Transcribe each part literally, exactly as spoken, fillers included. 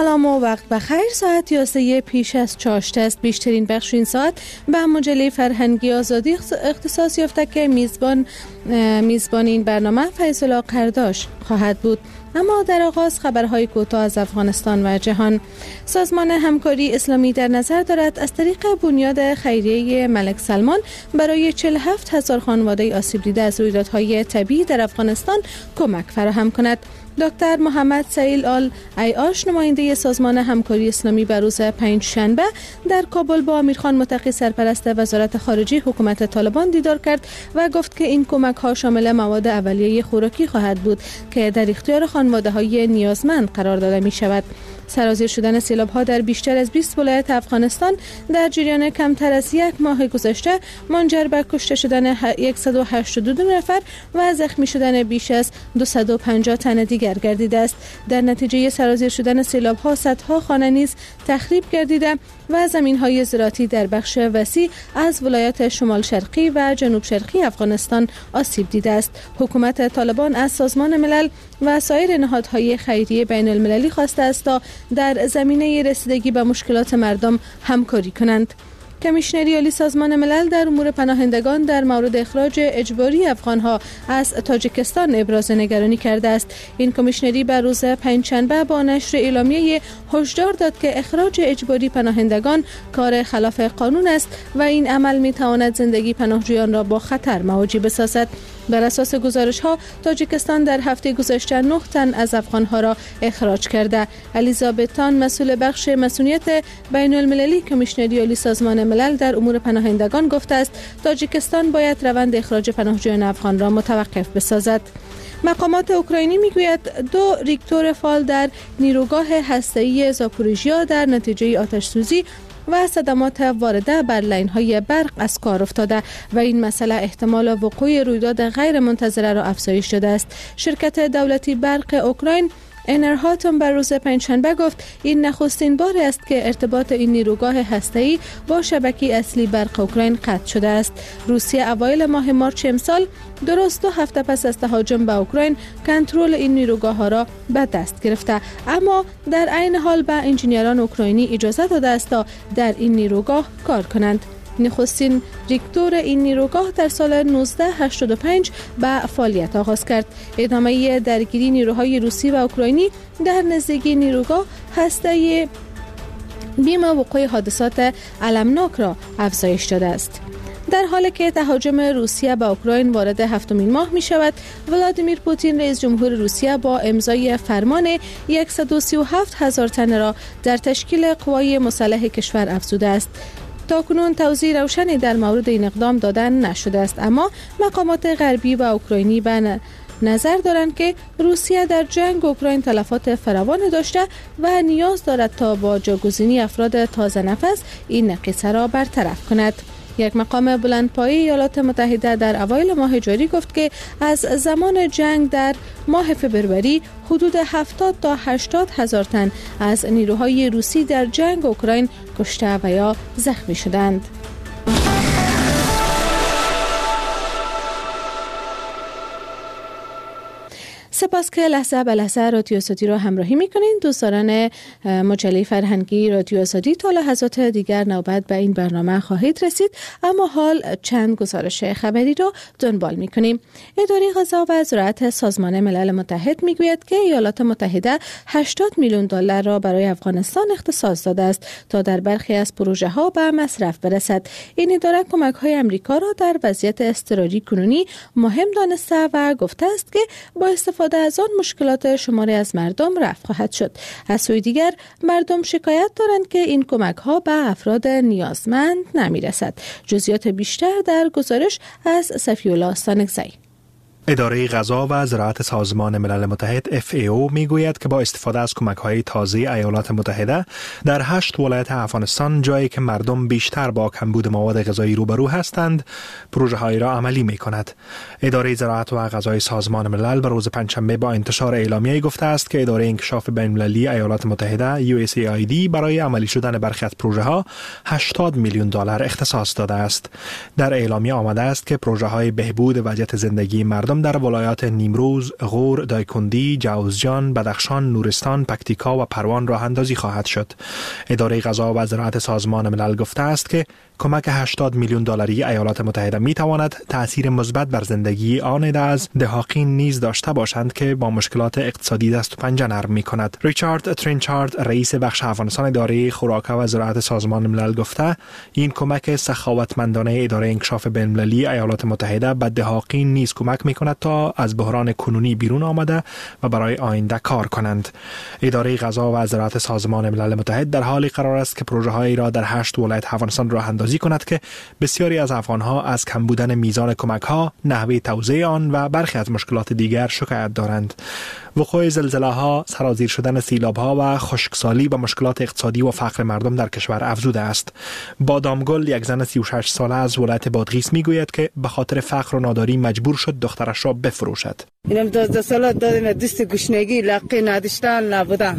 سلام و وقت بخیر. ساعت یازده پیش از چاشت است. بیشترین بخش این ساعت به مجله فرهنگی آزادی اختصاص یافته که میزبان میزبان این برنامه فیض‌الله قرداش خواهد بود. اما در آغاز خبرهای کوتاه از افغانستان و جهان. سازمان همکاری اسلامی در نظر دارد از طریق بنیاد خیریه ملک سلمان برای چهل و هفت هزار خانواده آسیب دیده از رویدادهای طبیعی در افغانستان کمک فراهم کند. دکتر محمد سهیل آل عیاش نماینده سازمان همکاری اسلامی بر روز پنجشنبه در کابل با امیرخان متقی سرپرست وزارت خارجه حکومت طالبان دیدار کرد و گفت که این کمک ها شامل مواد اولیه خوراکی خواهد بود که در اختیار خانواده های نیازمند قرار داده می شود. سرازیر شدن سیلاب ها در بیشتر از بیست ولایت افغانستان در جریان کمتر از یک ماه گذشته منجر به کشته شدن صد و هشتاد و دو نفر و زخمی شدن بیش از دویست و پنجاه تن دیگر گردیده است. در نتیجه سرازیر شدن سیلاب ها صدها خانه نیز تخریب گردیده و زمین های زراعتی در بخش وسیع از ولایات شمال شرقی و جنوب شرقی افغانستان آسیب دیده است. حکومت طالبان از سازمان ملل و سایر نهادهای خیریه بین المللی خواسته است تا در زمینه رسیدگی به مشکلات مردم همکاری کنند. کمیشنری عالی سازمان ملل در امور پناهندگان در مورد اخراج اجباری افغانها از تاجیکستان ابراز نگرانی کرده است. این کمیشنری بر روز پنجشنبه با نشر اعلامیه هشدار داد که اخراج اجباری پناهندگان کار خلاف قانون است و این عمل می تواند زندگی پناهجویان را با خطر مواجه بسازد. بر اساس گزارش ها تاجیکستان در هفته گذشته نه تن از افغانها را اخراج کرده. الیزابت تان مسئول بخش مسئولیت بین المللی کمیشنری عالی سازمان ملل در امور پناهندگان گفته است تاجیکستان باید روند اخراج پناهجویان افغان را متوقف بسازد. مقامات اوکراینی میگوید دو ریکتور فعال در نیروگاه هسته‌ای زاپوریژیا در نتیجه آتش سوزی و صدمات وارده بر لین‌های برق از کار افتاده و این مسئله احتمال وقوع رویداد غیر منتظره را افزایش داده است. شرکت دولتی برق اوکراین انرهاتم بر روز پنجشنبه گفت این نخستین بار است که ارتباط این نیروگاه هسته‌ای با شبکه اصلی برق اوکراین قطع شده است. روسیه اوایل ماه مارچ امسال درست دو هفته پس از تهاجم به اوکراین کنترل این نیروگاه ها را به دست گرفته، اما در عین حال به انجینیران اوکراینی اجازه داده است تا در این نیروگاه کار کنند. نخستین ریکتور این نیروگاه در سال نوزده هشتاد و پنج به فعالیت آغاز کرد. ادامه درگیری نیروهای روسی و اوکراینی در نزدیکی نیروگاه هسته بیم وقوع حادثات المناک را افزایش داده است. در حالی که تهاجم روسیه به اوکراین وارد هفتمین ماه می شود، ولادیمیر پوتین رئیس جمهور روسیه با امضای فرمان صد و سی و هفت هزار تن را در تشکیل قوای مسلح کشور افزوده است. تاکنون توضیح روشنی در مورد این اقدام دادن نشده است، اما مقامات غربی و اوکراینی به نظر دارند که روسیه در جنگ اوکراین تلفات فراوان داشته و نیاز دارد تا با جاگزینی افراد تازه نفس این نقیصه را برطرف کند. یک مقام بلندپایه ایالات متحده در اوایل ماه جاری گفت که از زمان جنگ در ماه فبروری حدود هفتاد تا هشتاد هزار تن از نیروهای روسی در جنگ اوکراین کشته و یا زخمی شدند. سپاس که لحظه به لحظه رادیو آزادی را همراهی میکنین. دوستان مجله فرهنگی رادیو آزادی تا لحظات دیگر نوبت به این برنامه خواهید رسید، اما حال چند گزارش خبری را دنبال میکنیم. اداره غذا و زراعت سازمان ملل متحد میگوید که ایالات متحده هشتاد میلیون دلار را برای افغانستان اختصاص داده است تا در برخی از پروژه ها به مصرف برسد. این اداره کمک های امریکا را در وضعیت اضطراری کنونی مهم دانسته و گفته است که با استفاده از آن مشکلات شماری از مردم رفع خواهد شد. از سوی دیگر مردم شکایت دارند که این کمک ها به افراد نیازمند نمی رسد. جزئیات بیشتر در گزارش از صفی‌الله سانگزی. اداره غذا و زراعت سازمان ملل متحد اف ای او میگوید که با استفاده از کمک‌های تازه ایالات متحده در هشت ولایت افغانستان، جایی که مردم بیشتر با کمبود مواد غذایی روبرو هستند، پروژه‌هایی را عملی می‌کند. اداره زراعت و غذای سازمان ملل بر روز پنجشنبه با انتشار اعلامیه‌ای گفته است که اداره انکشاف بین‌المللی ایالات متحده یو اس ای آی دی برای عملی شدن برخی از پروژه‌ها هشتاد میلیون دلار اختصاص داده است. در اعلامیه آمده است که پروژه‌های بهبود وضعیت زندگی مردم مردم در ولایات نیمروز، غور، دایکندی، جوزجان، بدخشان، نورستان، پکتیکا و پروان راه اندازی خواهد شد. اداره غذا و زراعت سازمان ملل گفته است که کمک هشتاد میلیون دلاری ایالات متحده می تواند تأثیر مثبت بر زندگی آن عده از دهاقین نیز داشته باشند که با مشکلات اقتصادی دست و پنجه نرم می کند. ریچارد ترینچارد رئیس بخش افغانستان اداره خوراک و زراعت سازمان ملل گفته این کمک سخاوتمندانه اداره انکشاف بین‌المللی ایالات متحده به دهاقین نیز کمک می کند تا از بحران کنونی بیرون آمده و برای آینده کار کنند. اداره غذا و زراعت سازمان ملل متحد در حالی قرار است که پروژه هایی را در هشت ولایت افغانستان راه اندازی کند که بسیاری از افغانها از کم بودن میزان کمک ها، نحوه توزیع آن و برخی از مشکلات دیگر شکایت دارند. وقوع زلزله ها، سرازیر شدن سیلاب ها و خشکسالی به مشکلات اقتصادی و فقر مردم در کشور افزوده است. بادامگل، یک زن سی و شش ساله از ولایت بادغیس میگوید که به خاطر فقر و ناداری مجبور شد دخترش را بفروشد. اینم دوازده ساله دادیم دست گشنگی لقی نداشتن نبودن.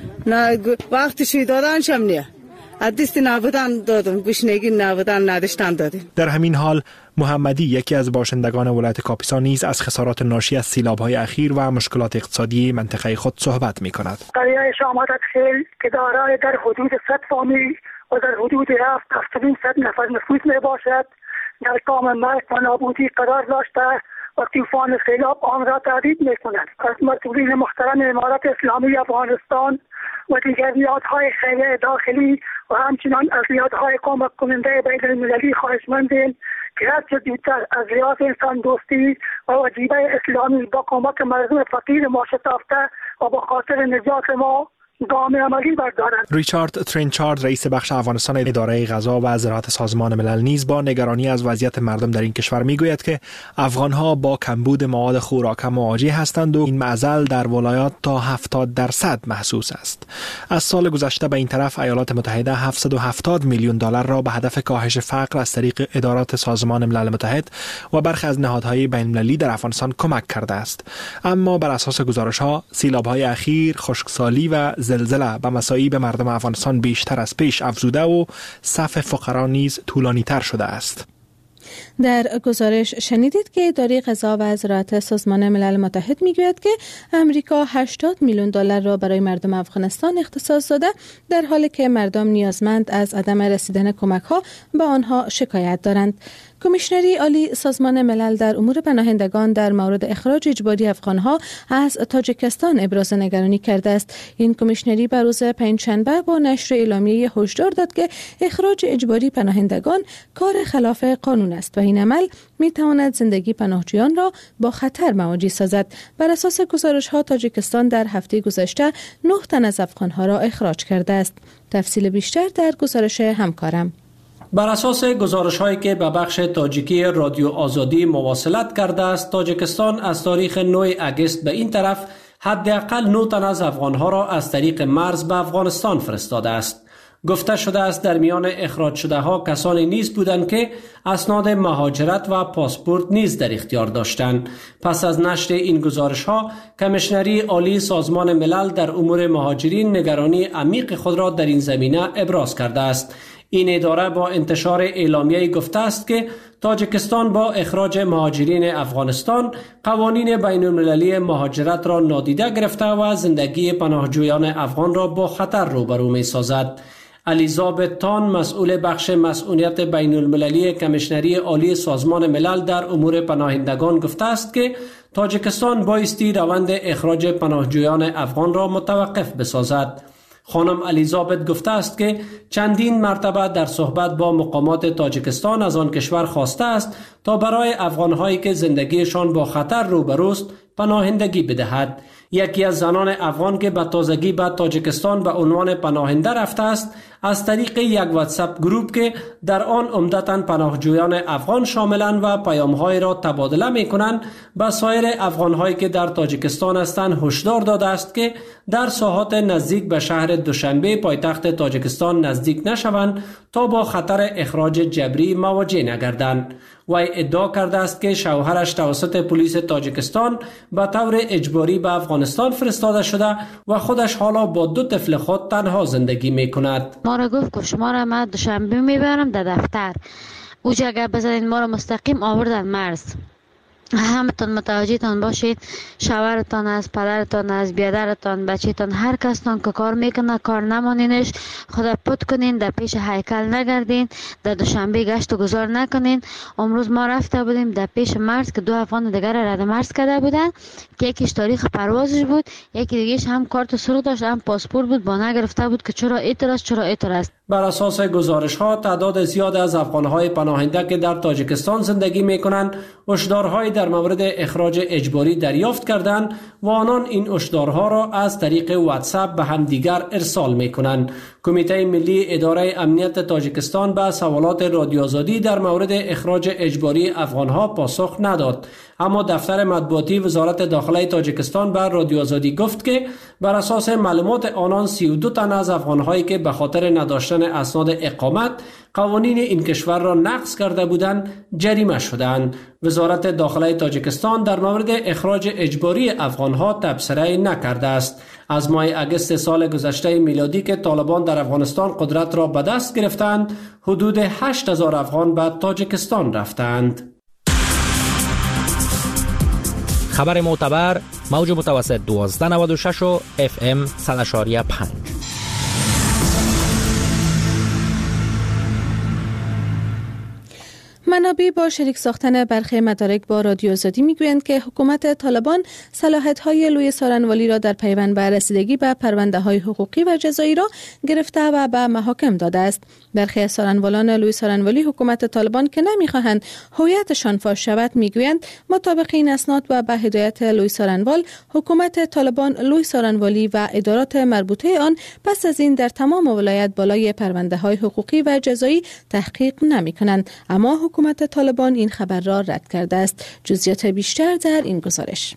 نه وقتشی دادن شم نیه. دست نبودن دادم، گشنگی نبودن نداشتن دادیم. در همین حال محمدی، یکی از باشندگان ولایت کاپیسا، نیز از خسارات ناشی از سیلاب‌های اخیر و مشکلات اقتصادی منطقه خود صحبت می‌کند. قریه شامات خیل که دارای در حدود صد فامیل و در حدود هفت هفتاد صد نفر نفوذ میباشد در کام مرگ و نابودی قرار داشته و طوفان سیلاب آن را تهدید می‌کند. از مسئولین محترم امارت اسلامی افغانستان و دیگر نهادهای خیریه داخلی و همچنان از نهادهای کمک کننده بین المللی خواهشمندیم که هرچه زودتر از لحاظ انسان دوستی و وجیبه اسلامی با کمک مردم فقیر ما شتافته و با خاطر نجات ما گام عملی بردارند. ریچارد ترینچارد رئیس بخش افغانستان اداره غذا و زراعت سازمان ملل نیز با نگرانی از وضعیت مردم در این کشور میگوید که افغانها با کمبود مواد خوراک مواجه هستند و این معضل در ولایات تا هفتاد درصد محسوس است. از سال گذشته به این طرف ایالات متحده هفتصد و هفتاد میلیون دلار را به هدف کاهش فقر از طریق ادارات سازمان ملل متحد و برخی از نهادهای بین‌المللی در افغانستان کمک کرده است. اما بر اساس گزارش‌ها سیلاب‌های اخیر، خشکسالی و زلزله به مصائب مردم افغانستان بیشتر از پیش افزوده و صف فقرا نیز طولانی تر شده است. در گزارش شنیدید که اداره غذا و زراعت سازمان ملل متحد میگوید که امریکا هشتاد میلیون دلار را برای مردم افغانستان اختصاص داده، در حالی که مردم نیازمند از عدم رسیدن کمک ها به آنها شکایت دارند. کمیشنری عالی سازمان ملل در امور پناهندگان در مورد اخراج اجباری افغانها از تاجیکستان ابراز نگرانی کرده است. این کمیشنری بر روز پنجشنبه با نشر اعلامیه هشدار داد که اخراج اجباری پناهندگان کار خلاف قانون است و این عمل می تواند زندگی پناهجویان را با خطر مواجه سازد. بر اساس گزارش‌ها تاجیکستان در هفته گذشته نه تن از افغانها را اخراج کرده است. تفصیل بیشتر در گزارش همکارم. بر اساس گزارش‌هایی که به بخش تاجیکی رادیو آزادی مواصلت کرده است، تاجیکستان از تاریخ نه اگست به این طرف حداقل نه تن از افغانها را از طریق مرز به افغانستان فرستاده است. گفته شده است در میان اخراج شده ها کسانی نیز بودند که اسناد مهاجرت و پاسپورت نیز در اختیار داشتند. پس از نشر این گزارش ها، کمیشنری عالی سازمان ملل در امور مهاجرین نگرانی عمیق خود را در این زمینه ابراز کرده است. این اداره با انتشار اعلامیه گفته است که تاجیکستان با اخراج مهاجرین افغانستان قوانین بین المللی مهاجرت را نادیده گرفته و زندگی پناهجویان افغان را با خطر روبرو می سازد. الیزابت تان، مسئول بخش مسئولیت بین المللی کمیشنری عالی سازمان ملل در امور پناهندگان گفته است که تاجیکستان بایستی روند اخراج پناهجویان افغان را متوقف بسازد. خانم الیزابت گفته است که چندین مرتبه در صحبت با مقامات تاجیکستان از آن کشور خواسته است تا برای افغانهایی که زندگیشان با خطر روبروست پناهندگی بدهد. یکی از زنان افغان که به تازگی به تاجیکستان به عنوان پناهنده رفته است، از طریق یک واتساپ گروپ که در آن عمدتاً پناهجویان افغان شاملند و پیام‌های را تبادله می‌کنند، به سایر افغان‌هایی که در تاجیکستان هستند هشدار داده است که در ساحات نزدیک به شهر دوشنبه پایتخت تاجیکستان نزدیک نشوند تا با خطر اخراج جبری مواجه نگردند. وی ادعا کرده است که شوهرش توسط پلیس تاجیکستان به طور اجباری به افغانستان فرستاده شده و خودش حالا با دو طفل خود تنها زندگی می کند. ما را گفت که شما را من دوشنبه میبرم در دفتر. اوجا اگر بزنین ما را مستقیم آوردن مرز. همتون متوجهتان باشید، شوهرتان است، پدرتان است، بیادرتان، بچهتان، هر کستان که کار میکنه کار نمانینش، خدا پت کنین، در پیش هیکل نگردین، در دوشنبه گشت و گذار نکنین. امروز ما رفته بودیم در پیش مرز که دو افغان دیگر رد مرز کرده بودن که یکیش تاریخ پروازش بود، یکی دیگهش هم کارت سرخ داشت هم پاسپورت بود، با نگرفته بود که چرا اعتراض چرا اعتراض. بر اساس گزارش ها تعداد زیاد از افغان‌های پناهنده که در تاجیکستان زندگی می‌کنند هشدارهای در مورد اخراج اجباری دریافت کردند و آنان این هشدارها را از طریق واتساپ به همدیگر ارسال می‌کنند. کمیته ملی اداره امنیت تاجیکستان به سوالات رادیو آزادی در مورد اخراج اجباری افغان‌ها پاسخ نداد، اما دفتر مطبوعاتی وزارت داخله تاجیکستان به رادیو آزادی گفت که بر اساس معلومات آنان سی و دو تن از افغان‌هایی که به خاطر نداشتن اسناد اقامت قوانین این کشور را نقض کرده بودند جریمه شدند. وزارت داخله تاجیکستان در مورد اخراج اجباری افغان‌ها تبصره نکرده است. از ماه اگست سال گذشته میلادی که طالبان در افغانستان قدرت را به دست گرفتند، حدود هشت هزار افغان به تاجیکستان رفتند. خبر معتبر، موج متوسط دوازده نود و شش و اف ام صد و پنج. منابع با شریک ساختن برخی مدارک با رادیو آزادی میگویند که حکومت طالبان صلاحیت‌های لوی سارنوالی را در پیوند به رسیدگی به پرونده‌های حقوقی و جزایی را گرفته و به محاکم داده است. برخی از سارنوالان لوی سارنوالی حکومت طالبان که نمی‌خواهند هویتشان فاش شود میگویند مطابق این اسناد و به هدایت لوی سارنوال حکومت طالبان لوی سارنوالی و ادارات مربوطه آن پس از این در تمام ولایت بالای پرونده‌های حقوقی و جزایی تحقیق نمی‌کنند، اما حکومت طالبان این خبر را رد کرده است. جزئیات بیشتر در این گزارش.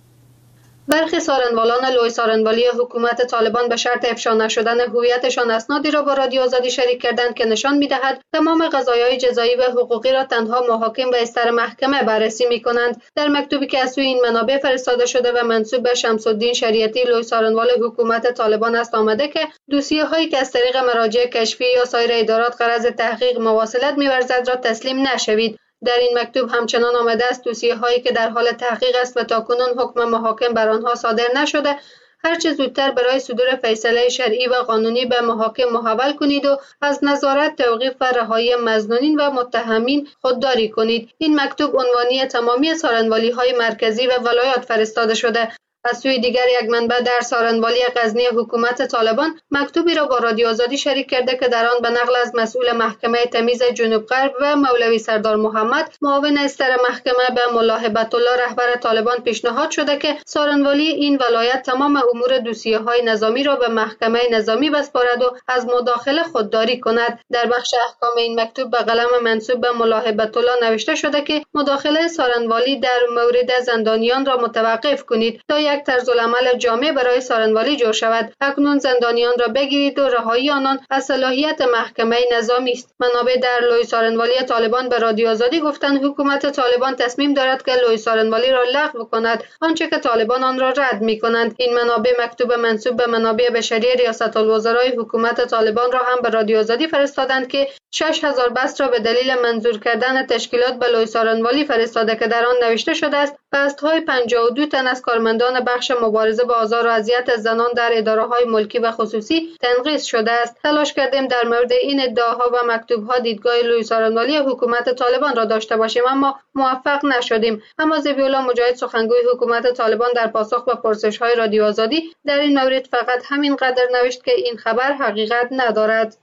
برخی سارنوالان لوی سارنوالی حکومت طالبان به شرط افشا نشدن هویتشان اسنادی را با رادیو آزادی شریک کردند که نشان می‌دهد تمام قضایای جزایی و حقوقی را تنها محاکم و استر محکمه بررسی می‌کنند. در مکتوبی که از سوی این منابع فرستاده شده و منسوب به شمس الدین شریعتی لوی سارنوال حکومت طالبان است آمده که دوسیه‌هایی که از طریق مراجع کشفی یا سایر ادارات غرض تحقیق مواصلت می‌ورزد را تسلیم نشوید. در این مکتوب همچنان آمده است دوسیه هایی که در حال تحقیق است و تاکنون حکم محاکم بر آنها صادر نشده هرچه زودتر برای صدور فیصله شرعی و قانونی به محاکم محول کنید و از نظارت توقیف و رهایی مظنونین و متهمین خودداری کنید. این مکتوب عنوانی تمامی سارنوالی های مرکزی و ولایات فرستاده شده. از سوی دیگر یک منبع در سارنوالی غزنی حکومت طالبان مکتوبی را با رادیو آزادی شریک کرده که در آن به نقل از مسئول محکمه تمیز جنوب غرب و مولوی سردار محمد معاون استر محکمه به ملا هبت الله رهبر طالبان پیشنهاد شده که سارنوالی این ولایت تمام امور دوسیه‌های نظامی را به محکمه نظامی بسپارد و از مداخله خودداری کند. در بخش احکام این مکتوب به قلم منسوب به ملا هبت الله نوشته شده که مداخله سارنوالی در مورد زندانیان را متوقف کنید تا یک طرز العمل جامع برای سارنوالی جور شود. اکنون زندانیان را بگیرید و رهایی آنان از صلاحیت محکمه نظامی است. منابع در لوی سارنوالی طالبان به رادیو آزادی گفتند حکومت طالبان تصمیم دارد که لوی سارنوالی را لغو کند، آنچه که طالبان آن را رد می‌کنند. این منابع مکتوب منسوب به منابع بشری ریاست الوزرای حکومت طالبان را هم به رادیو آزادی فرستادند که شش هزار بست را به دلیل منظور کردن تشکیلات به لوی سارنوالی فرستاده که در آن نوشته شده است بست‌های پنجاه و دو تن از کارمندان بخش مبارزه با آزار و اذیت زنان در اداره‌های ملکی و خصوصی تنقیص شده است. تلاش کردیم در مورد این ادعاها و مکتوب‌ها دیدگاه لوی سارنوالی حکومت طالبان را داشته باشیم اما موفق نشدیم. اما ذبیح‌الله مجاهد سخنگوی حکومت طالبان در پاسخ به پرسش‌های رادیو آزادی در این مورد فقط همین قدر نوشت که این خبر حقیقت ندارد.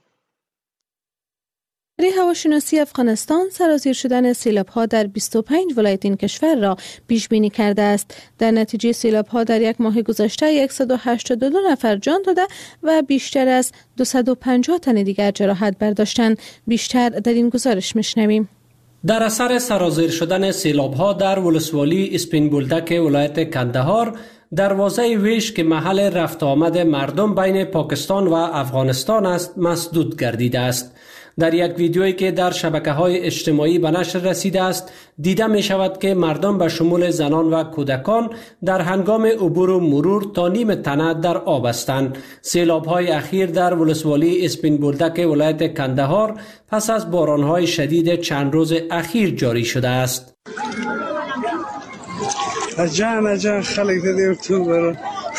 اداره هواشناسی افغانستان سرازیر شدن سیلاب‌ها در بیست و پنج ولایت این کشور را پیش بینی کرده است. در نتیجه سیلاب‌ها در یک ماه گذشته صد و هشتاد و دو نفر جان داده و بیشتر از دویست و پنجاه تن دیگر جراحت برداشتند. بیشتر در این گزارش میشنویم. در اثر سرازیر شدن سیلاب‌ها در ولسوالی اسپین بولدک ولایت کندهار دروازه ویش که محل رفت آمد مردم بین پاکستان و افغانستان است مسدود گردیده است. در یک ویدیویی که در شبکه‌های اجتماعی به نشر رسیده است دیده می شود که مردم به شمول زنان و کودکان در هنگام عبور و مرور تا نیم تنه در آب هستند. سیلاب‌های اخیر در ولسوالی اسپین بولدک ولایت کندهار پس از باران‌های شدید چند روز اخیر جاری شده است. جان جان خلق دیدیم تو برو.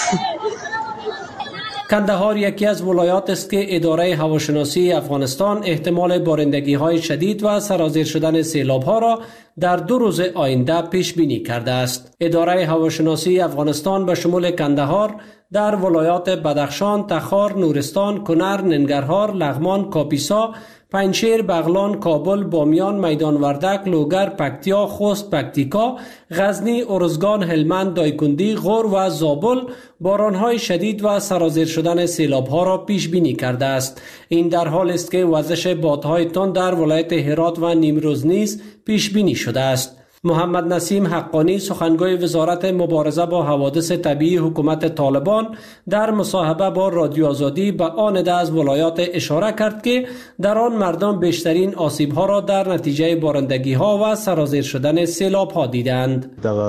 کندهار یکی از ولایات است که اداره هواشناسی افغانستان احتمال بارندگی های شدید و سرازیر شدن سیلاب ها را در دو روز آینده پیش بینی کرده است. اداره هواشناسی افغانستان به شمول کندهار در ولایات بدخشان، تخار، نورستان، کنر، ننگرهار، لغمان، کاپیسا، پنجشیر، بغلان، کابل، بامیان، میدان وردک، لوگر، پکتیا، خوست، پکتیکا، غزنی، ارزگان، هلمند، دایکندی، غور و زابل بارانهای شدید و سرازیر شدن سیلابها را پیش بینی کرده است. این در حال است که وزش بادهای تند در ولایت هرات و نیمروز نیز پیش بینی شده است. محمد نسیم حقانی سخنگوی وزارت مبارزه با حوادث طبیعی حکومت طالبان در مصاحبه با رادیو آزادی به آن عده از ولایات اشاره کرد که در آن مردم بیشترین آسیب‌ها را در نتیجه بارندگی‌ها و سرازیر شدن سیلاب‌ها دیدند.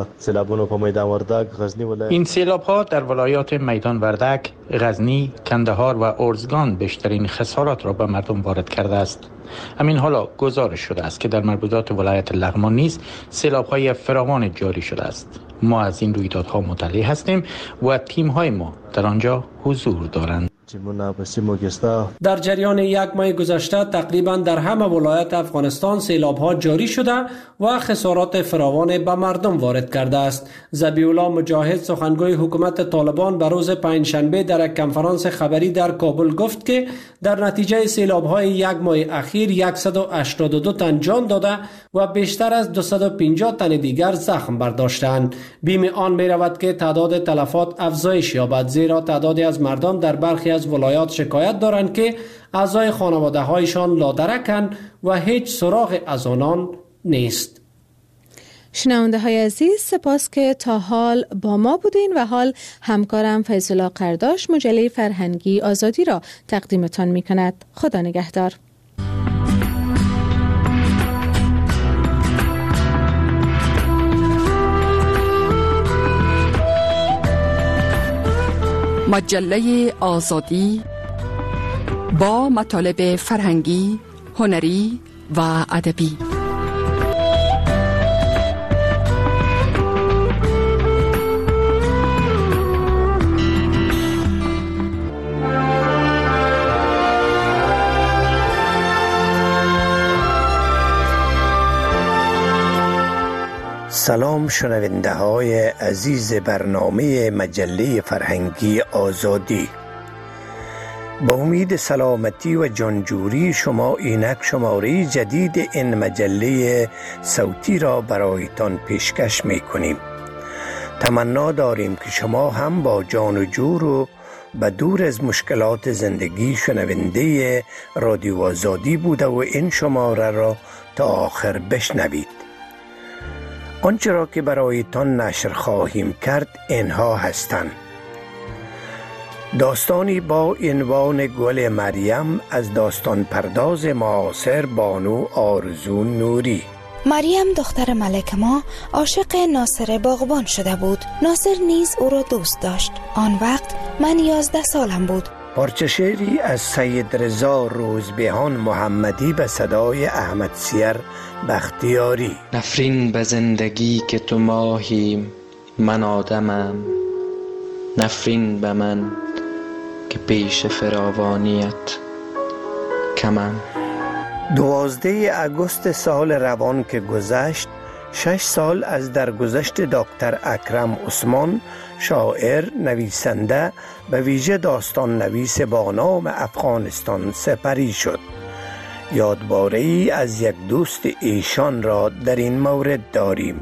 این سیلاب‌ها در ولایات میدان وردک، غزنی، کندهار و ارزگان بیشترین خسارات را به مردم وارد کرده است. همین حالا گزارش شده است که در مربوطات ولایت لغمان نیز سیلاب‌های فراوان جاری شده است. ما از این رویدادها مطلع هستیم و تیم‌های ما در آنجا حضور دارند. در جریان یک ماه گذشته تقریبا در همه ولایات افغانستان سیلاب‌ها جاری شده و خسارات فراوان به مردم وارد کرده است. ذبیح الله مجاهد سخنگوی حکومت طالبان به روز پنجشنبه در یک کنفرانس خبری در کابل گفت که در نتیجه سیلاب‌های یک ماه اخیر صد و هشتاد و دو تن جان داده و بیشتر از دویست و پنجاه تن دیگر زخم برداشتند. بیم آن می‌رود که تعداد تلفات افزایش یابد، زیرا تعدادی از مردم در برخی از ولایات شکایت دارند که اعضای خانواده هایشان لادرکند و هیچ سراغ از آنان نیست. شنونده های عزیز، سپاس که تا حال با ما بودین و حال همکارم فیض‌الله قرداش مجله فرهنگی آزادی را تقدیمتان می کند. خدا نگهدار. مجله آزادی با مطالب فرهنگی، هنری و ادبی. سلام شنونده های عزیز برنامه مجله فرهنگی آزادی. با امید سلامتی و جانجوری شما اینک شماره جدید این مجله صوتی را برایتان پیشکش می کنیم. تمنا داریم که شما هم با جان و جور و به دور از مشکلات زندگی شنونده رادیو آزادی بوده و این شماره را تا آخر بشنوید. آنچه را که برایتان نشر خواهیم کرد اینها هستند: داستانی با عنوان گل مریم از داستان پرداز معاصر بانو آرزو نوری. مریم دختر ملک ما عاشق ناصر باغبان شده بود. ناصر نیز او را دوست داشت. آن وقت من یازده سالم بود. پارچه شعری از سید رضا روزبهان محمدی به صدای احمد سیر بختیاری. نفرین به زندگی که تو ماهی من آدمم، نفرین به من که پیش فراوانیت کمم. دوازده اگست سال روان که گذشت، شش سال از درگذشت دکتر اکرم عثمان، شاعر، نویسنده، به ویژه داستان نویس با نام افغانستان سپری شد. یادباره‌ای از یک دوست ایشان را در این مورد داریم.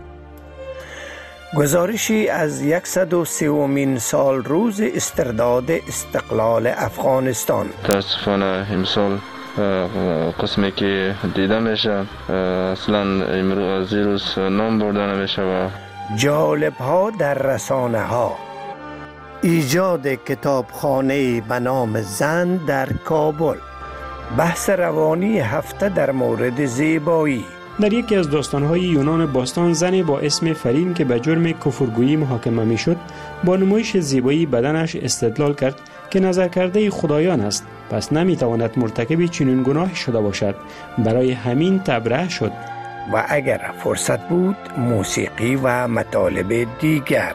گزارشی از صد و سومین سال روز استرداد استقلال افغانستان. متاسفانه امسال قسمی که دیده میشه اصلا امروز روز نام برده نمیشه. و جالب ها در رسانه ها. ایجاد کتابخانه به نام زن در کابل. بحث روانی هفته در مورد زیبایی. در یکی از داستان‌های یونان باستان، زنی با اسم فرین که به جرم کفرگویی محاکمه می‌شد، با نمایش زیبایی بدنش استدلال کرد که نظر کرده خدایان است، پس نمی‌تواند مرتکب چنین گناهی شده باشد. برای همین تبرئه شد. و اگر فرصت بود موسیقی و مطالب دیگر.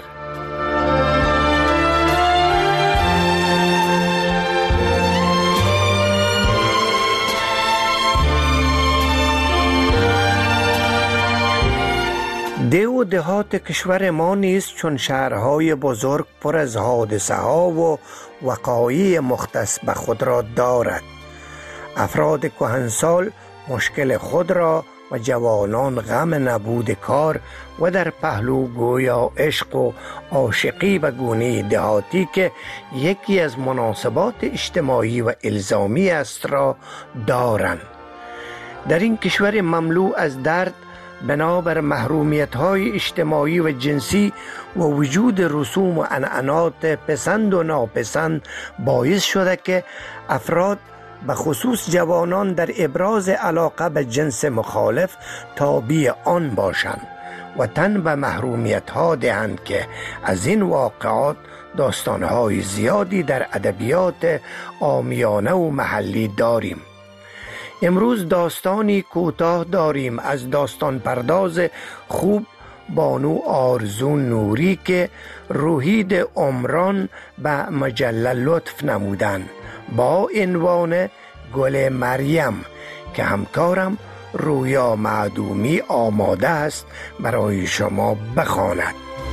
ده و دهات کشور ما نیز چون شهرهای بزرگ پر از حادثه ها و وقایع مختص به خود را دارد. افراد کهنسال مشکل خود را و جوانان غم نبود کار و در پهلو گویا عشق و عاشقی و گونه دهاتی که یکی از مناسبات اجتماعی و الزامی است را دارند. در این کشور مملو از درد بنابر محرومیت‌های اجتماعی و جنسی و وجود رسوم و عنعنات پسند و ناپسند باعث شده که افراد به خصوص جوانان در ابراز علاقه به جنس مخالف تابع آن باشند و تن به محرومیت‌ها دهند که از این واقعات داستان‌های زیادی در ادبیات عامیانه و محلی داریم. امروز داستانی کوتاه داریم از داستان پرداز خوب بانو آرزو نوری که روحید عمران به مجله لطف نمودند با عنوان گل مریم که همکارم رویا معدومی آماده است برای شما بخواند.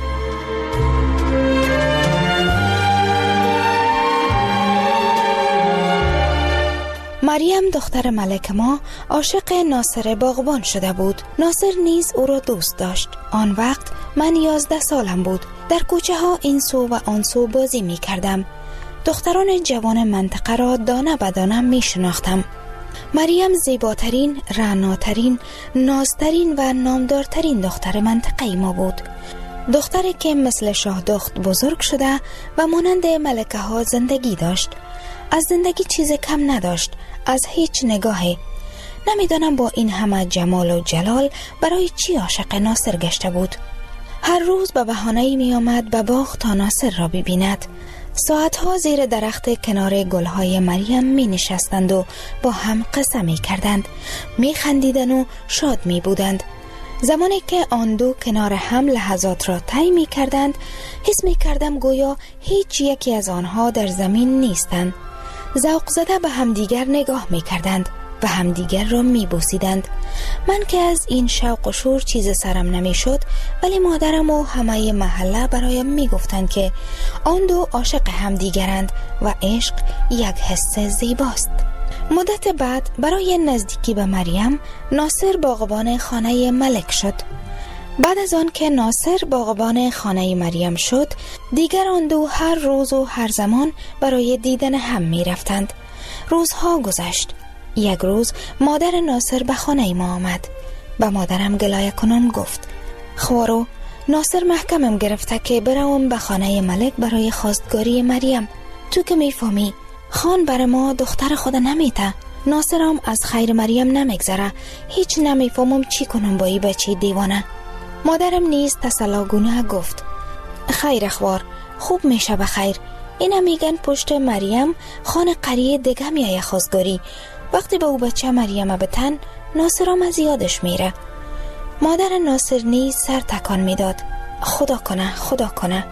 مریم دختر ملک ما عاشق ناصر باغبان شده بود. ناصر نیز او را دوست داشت. آن وقت من یازده سالم بود. در کوچه ها این سو و آن سو بازی می کردم. دختران جوان منطقه را دانه بدانه می شناختم. مریم زیباترین، رعناترین، نازترین و نامدارترین دختر منطقه ما بود. دختری که مثل شاهدخت بزرگ شده و مانند ملکه ها زندگی داشت. از زندگی چیز کم نداشت، از هیچ نگاهی. نمیدانم با این همه جمال و جلال برای چی عاشق ناصر گشته بود. هر روز به بهانه‌ای می آمد به باغ تا ناصر را ببیند. ساعتها زیر درخت کنار گلهای مریم می نشستند و با هم قصه می کردند، می خندیدند و شاد می بودند. زمانی که آن دو کنار هم لحظات را طی می کردند، حس می کردم گویا هیچ یکی از آنها در زمین نیستند. ذوق زده به همدیگر نگاه می کردند و همدیگر را می بوسیدند. من که از این شوق و شور چیز سرم نمی شد، ولی مادرم و همه محله برایم می گفتند که آن دو عاشق همدیگرند و عشق یک حس زیباست. مدت بعد برای نزدیکی به مریم ناصر باغبان خانه ملک شد. بعد از آن که ناصر باغبان خانه مریم شد، دیگر آن دو هر روز و هر زمان برای دیدن هم می رفتند. روزها گذشت. یک روز مادر ناصر به خانه ما آمد. به مادرم گلایه کنان گفت: خوارو، ناصر محکمم گرفته که بروم به خانه ملک برای خواستگاری مریم. تو که می فهمی خان بر ما دختر خود نمیته. ناصرم از خیر مریم نمیگذره. هیچ نمیفهمم چی کنم با این بچه دیوانه. مادرم نیز تسلاگونه گفت: خیر اخوار، خوب میشه بخیر. اینا میگن پشت مریم خان قریه دیگه میایه خواستگاری. وقتی به او بچه مریم بتن، ناصرم از یادش میره. مادر ناصر نیز سر تکان میداد: خدا کنه، خدا کنه.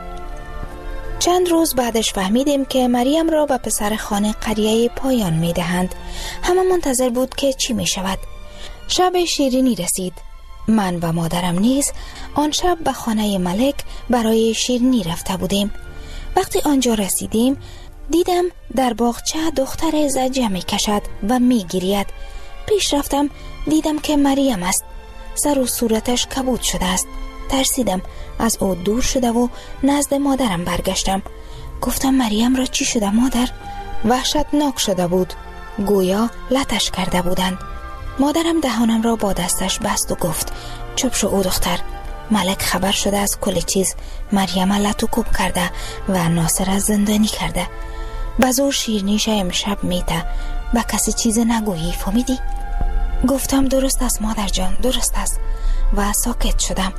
چند روز بعدش فهمیدیم که مریم را به پسر خانه قریه پایان میدهند. همه منتظر بود که چی میشود. شب شیرینی رسید. من و مادرم نیز آن شب به خانه ملک برای شیرینی رفته بودیم. وقتی آنجا رسیدیم دیدم در باغچه دختر زجه می کشد و می گرید. پیش رفتم، دیدم که مریم است. سر و صورتش کبود شده است. ترسیدم، از او دور شده و نزد مادرم برگشتم. گفتم مریم را چی شده مادر؟ وحشتناک شده بود. گویا لطش کرده بودند. مادرم دهانم را با دستش بست و گفت: چوب شو او دختر، ملک خبر شده از کل چیز. مریم لطو کوب کرده و ناصر از زندانی کرده. بزور شیرنیش امشب میته، به کسی چیز نگویی، فهمیدی؟ گفتم درست است مادر جان، درست است، و ساکت شدم.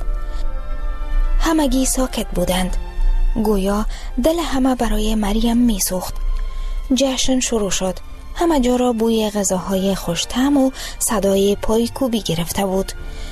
همگی ساکت بودند. گویا دل همه برای مریم میسوخت. جشن شروع شد. همه جا را بوی غذاهای خوش‌طعم و صدای پای کوبی گرفته بود.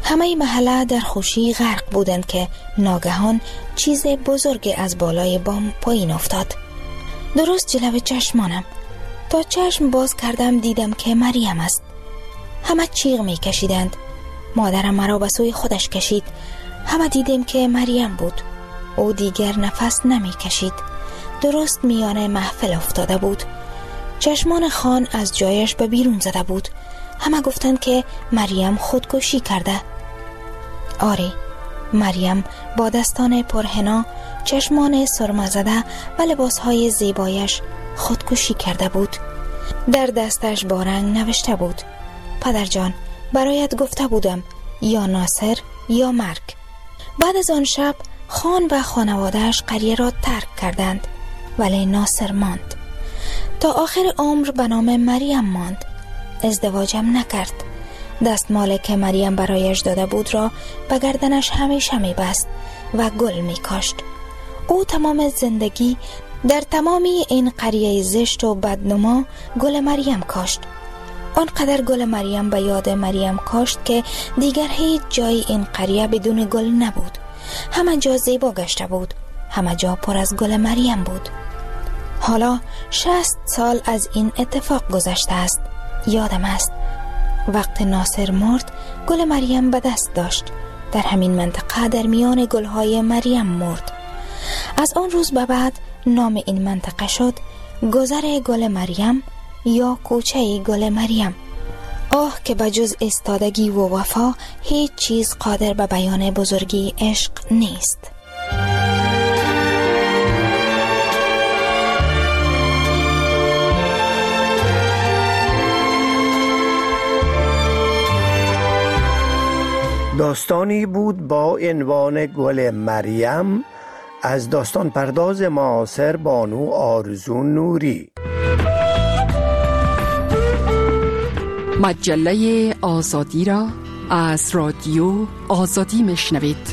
همه محله در خوشی غرق بودند که ناگهان چیز بزرگی از بالای بام پایین افتاد. درست جلوی چشمانم. تا چشم باز کردم دیدم که مریم است. همه چیغ می کشیدند. مادرم مرا به سوی خودش کشید. همه دیدیم که مریم بود. او دیگر نفس نمی کشید. درست میان محفل افتاده بود. چشمان خان از جایش به بیرون زده بود. همه گفتند که مریم خودکشی کرده. آری، مریم با دستان پرهنا، چشمان سرمه زده و لباسهای زیبایش خودکشی کرده بود. در دستش با رنگ نوشته بود: پدر جان، برایت گفته بودم یا ناصر یا مرگ. بعد از آن شب خان و خانوادهش قریه را ترک کردند، ولی ناصر ماند. تا آخر عمر به نام مریم ماند. ازدواجم نکرد. دستمالی که مریم برایش داده بود را به گردنش همیشه می بست و گل می کاشت. او تمام زندگی در تمامی این قریه زشت و بدنما گل مریم کاشت. آنقدر گل مریم به یاد مریم کاشت که دیگر هیچ جای این قریه بدون گل نبود. همه جا زیبا گشته بود. همه جا پر از گل مریم بود. حالا شصت سال از این اتفاق گذشته است. یادم است وقت ناصر مرد گل مریم به دست داشت. در همین منطقه در میان گلهای مریم مرد. از آن روز به بعد نام این منطقه شد گذر گل مریم یا کوچه گل مریم. آه که بجز استادگی و وفا هیچ چیز قادر به بیان بزرگی عشق نیست. داستانی بود با عنوان گل مریم از داستان پرداز معاصر بانو آرزو نوری. مجله آزادی را از رادیو آزادی میشنوید.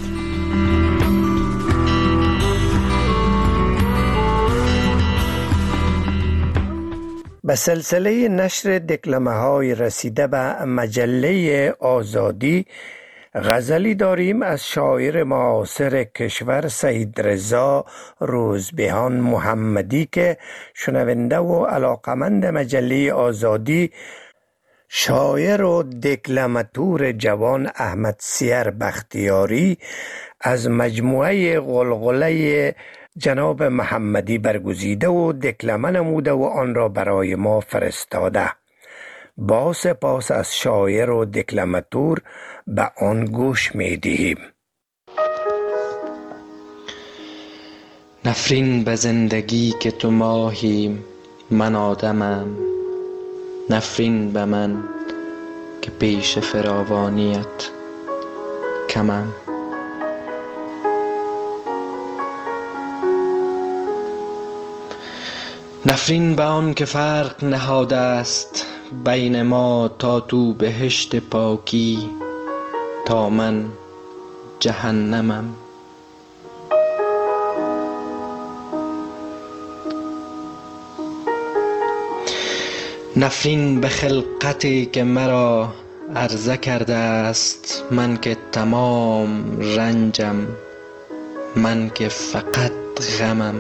به سلسله نشر دکلمه های رسیده به مجله آزادی غزلی داریم از شاعر معاصر کشور سید رضا روزبهان محمدی که شنونده و علاقمند مجله آزادی شاعر و دکلماتور جوان احمد سیر بختیاری از مجموعه غلغله جناب محمدی برگزیده و دکلمه نموده و آن را برای ما فرستاده. با سپاس از شاعر و دکلماتور به آن گوش می دهیم. نفرین به زندگی که تو ماهی من آدمم، نفرین به من که پیش فراوانیت کمم. نفرین به آن که فرق نهاده است بین ما، تا تو بهشت پاکی تا من جهنمم. نفرین به خلقتی که مرا عرضه کرده است، من که تمام رنجم، من که فقط غمم.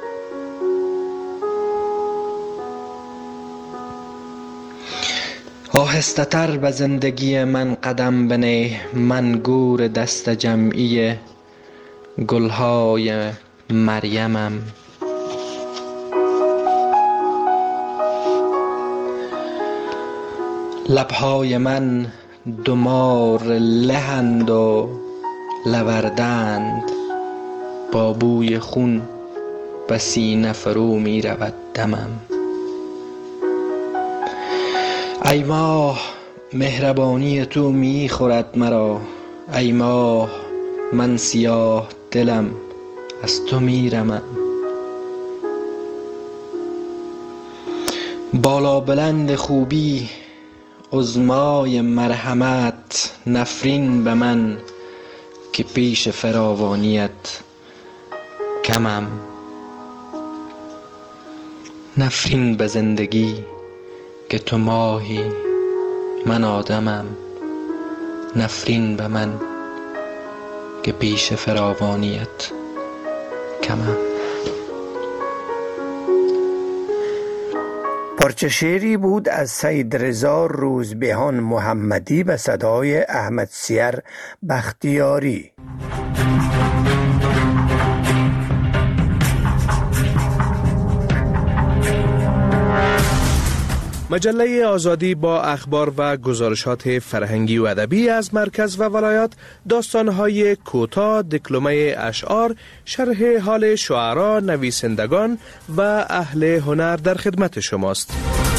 آهسته تر به زندگی من قدم بنه، من گور دست جمعی گلهای مریمم. لبهای من دمار لهند و لوردند، با بوی خون به سینه فرو می رود دمم. ای ماه مهربانی تو می خورد مرا، ای ماه من سیاه دلم از تو می رمم. بالا بلند خوبی عظمای مرحمت، نفرین به من که پیش فراوانیت کمم. نفرین به زندگی که تو ماهی من آدمم، نفرین به من که پیش فراوانیت کمم. پارچه شعری بود از سید رضا روزبهان محمدی به صدای احمد سیر بختیاری. مجله آزادی با اخبار و گزارشات فرهنگی و ادبی از مرکز و ولایات، داستان‌های کوتاه، دکلمه اشعار، شرح حال شعرا، نویسندگان و اهل هنر در خدمت شماست.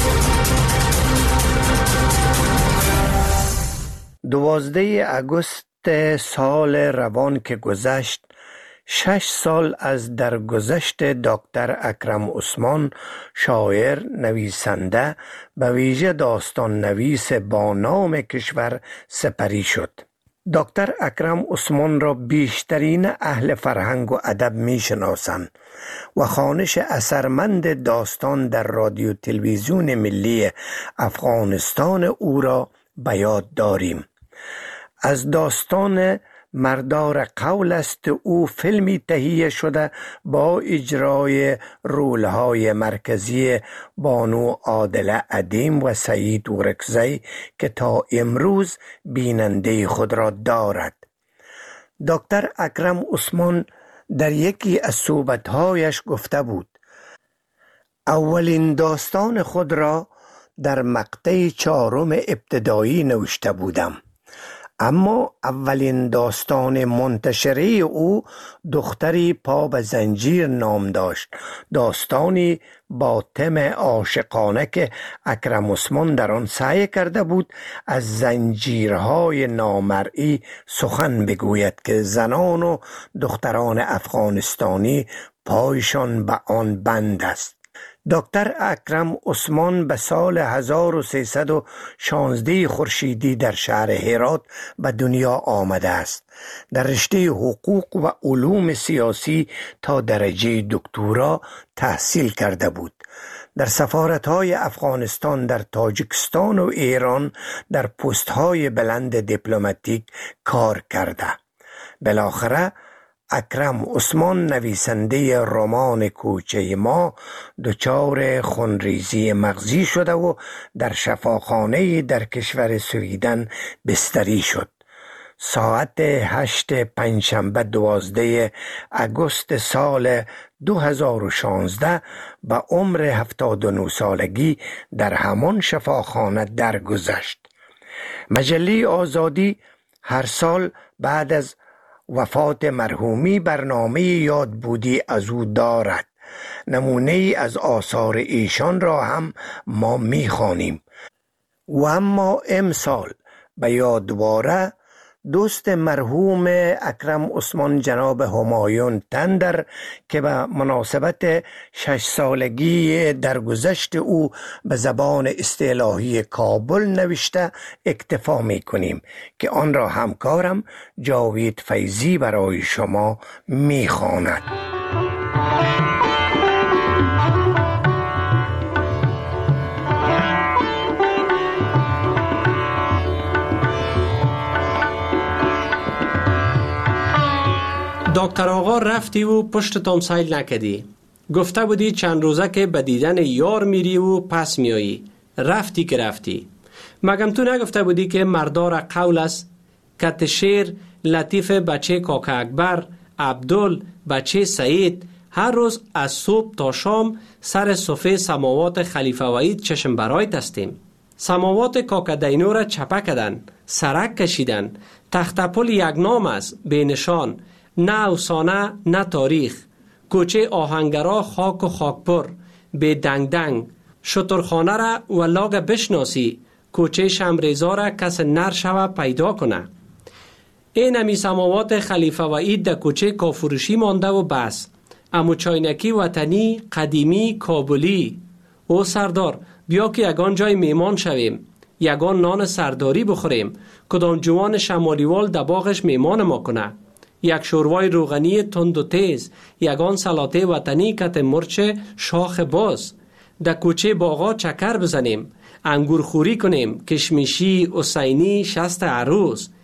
دوازده اگست سال روان که گذشت، شش سال از درگذشت دکتر اکرم عثمان، شاعر، نویسنده، به ویژه داستان نویس با نام کشور سپری شد. دکتر اکرم عثمان را بیشترین اهل فرهنگ و ادب می شناسند و خوانش اثرمند داستان در رادیو تلویزیون ملی افغانستان او را به یاد داریم. از داستان مردار قول است او فیلمی تهیه شده با اجرای رولهای مرکزی بانو عادله ادیم و سعید ورکزی که تا امروز بیننده خود را دارد. دکتر اکرم عثمان در یکی از صحبت‌هایش گفته بود: اولین داستان خود را در مقطع چهارم ابتدایی نوشته بودم، اما اولین داستان منتشره او دختری پا به زنجیر نام داشت، داستانی با تم عاشقانه که اکرم عثمان در آن سعی کرده بود از زنجیرهای نامرئی سخن بگوید که زنان و دختران افغانستانی پایشان به آن بند است. دکتر اکرم عثمان به سال هزار و سیصد و شانزده خورشیدی در شهر هرات به دنیا آمده است. در رشته حقوق و علوم سیاسی تا درجه دکترا تحصیل کرده بود. در سفارت‌های افغانستان در تاجیکستان و ایران در پست‌های بلند دیپلماتیک کار کرده. بالاخره اکرم عثمان نویسنده رمان کوچه ما دچار خونریزی مغزی شده و در شفاخانه در کشور سویدن بستری شد. ساعت هشت پنجشنبه دوازده اگست سال دو هزار و شانزده به عمر هفتاد و نه سالگی در همان شفاخانه درگذشت. مجله آزادی هر سال بعد از وفات مرحومی برنامه یادبودی از او دارد. نمونه از آثار ایشان را هم ما می‌خوانیم. و اما امسال به یادواره دوست مرحوم اکرم عثمان جناب همایون تندر که به مناسبت شش سالگی درگذشت او به زبان اصطلاحی کابل نوشته اکتفا می کنیم که آن را همکارم جاوید فیضی برای شما می خواند. دکتر آقا رفتی و پشتتان سیل نکدی. گفته بودی چند روزه که به دیدن یار میری و پس میایی. رفتی که رفتی. مگم تو نگفته بودی که مردار قول است؟ کت شیر، لطیف بچه کاکا اکبر، عبدال بچه سعید هر روز از صبح تا شام سر صفه سماوات خلیفه وحید چشم برایت هستیم. سماوات کاکا دینو را چپه کدن، سرک کشیدن. تخت پل یک نام است، به نشان، نه افسانه نه تاریخ. کوچه آهنگرا خاک و خاکپر، به دنگ دنگ. شترخانه را ولاگ بشناسی، کوچه شمریزا را کس نر شوه پیدا کنه. این همی سماوات خلیفه وحید در کوچه کافروشی مانده و بس. امو چاینکی وطنی قدیمی کابلی. او سردار بیا که یگان جای میمان شویم، یگان نان سرداری بخوریم، کدام جوان شمالیوال در باغش میمان ما کنه. یک شوروای روغنی تند و تیز، یگان سلاطه وطنی کت مرچ شاخ باز. در کوچه باغا چکر بزنیم، انگور خوری کنیم، کشمیشی، حسینی، شست عروس.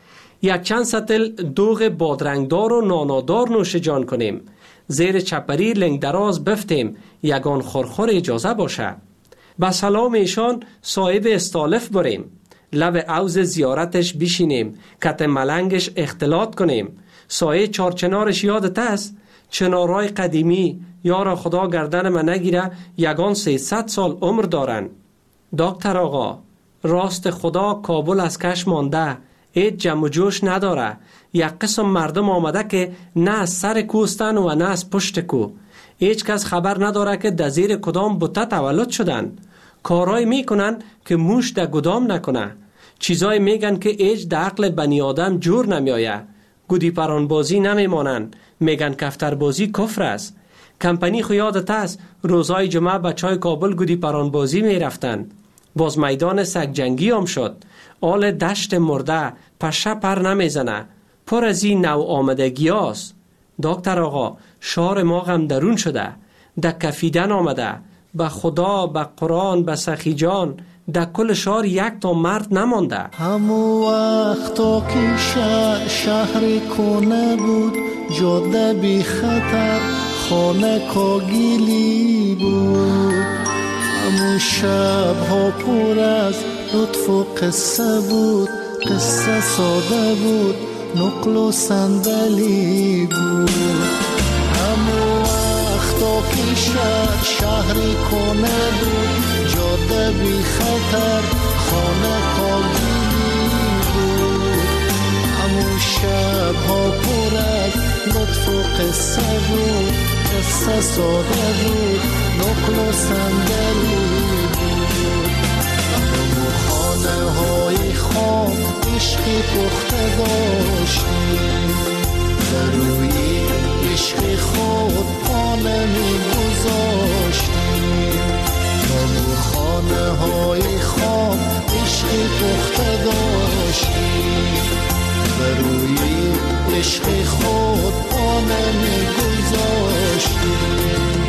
یک چند سطل دوغ بادرنگدار و نانادار نوش جان کنیم. زیر چپری لنگ دراز بفتیم یگان خورخور اجازه باشه. به سلام ایشان صاحب استالف بریم. لب عوض زیارتش بشینیم. کت ملنگش اختلاط کنیم. سایه چارچنارش یادت است؟ چنارای قدیمی یارا خدا گردن من نگیره یگان سیصد سال عمر دارن. دکتر آقا راست خدا کابل از کش مانده، هیچ جمع و جوش نداره. یک قسم مردم آمده که نه از سر کوستن و نه از پشت کو. هیچ کس خبر نداره که در زیر کدام بوته تولد شدن. کارای میکنن که موش در گدام نکنه. چیزای میگن که هیچ در عقل بنی آدم جور نمیایه. گودی پران بازی نمیمانن. میگن کفتر بازی کفر است. کمپانی خو یادت است روزای جمعه بچهای کابل گودی پران بازی میرفتن. باز میدان سگ جنگی هم شد. آل دشت مرده پشه پر نمیزنه. پر از این نو آمدگی هاست. دکتر آقا شعر ما غم درون شده. در کفیدن آمده. به خدا، به قرآن، به سخی جان در کل شهر یک تا مرد نمانده. همو وقتا که شهر, شهر کنه بود، جاده بی خطر خانه کاگیلی بود. همو شب ها پر از لطف و قصه بود، قصه ساده بود، نقل و صندلی بود. همو وقتا که شهر, شهر کنه بود، جاده بی خطر خانه کاگیلی بود. همون شب ها پر از لطف و قصه بود، قصه ساده بود، نقل و صندلی بود. همون خانه های خام عشقی پخته داشتیم، در روی عشق خود پانه می گذاشتیم. همون خانه های خام عشقی پخته داشتیم، بر روی عشق خود پانه می گذاشتیم.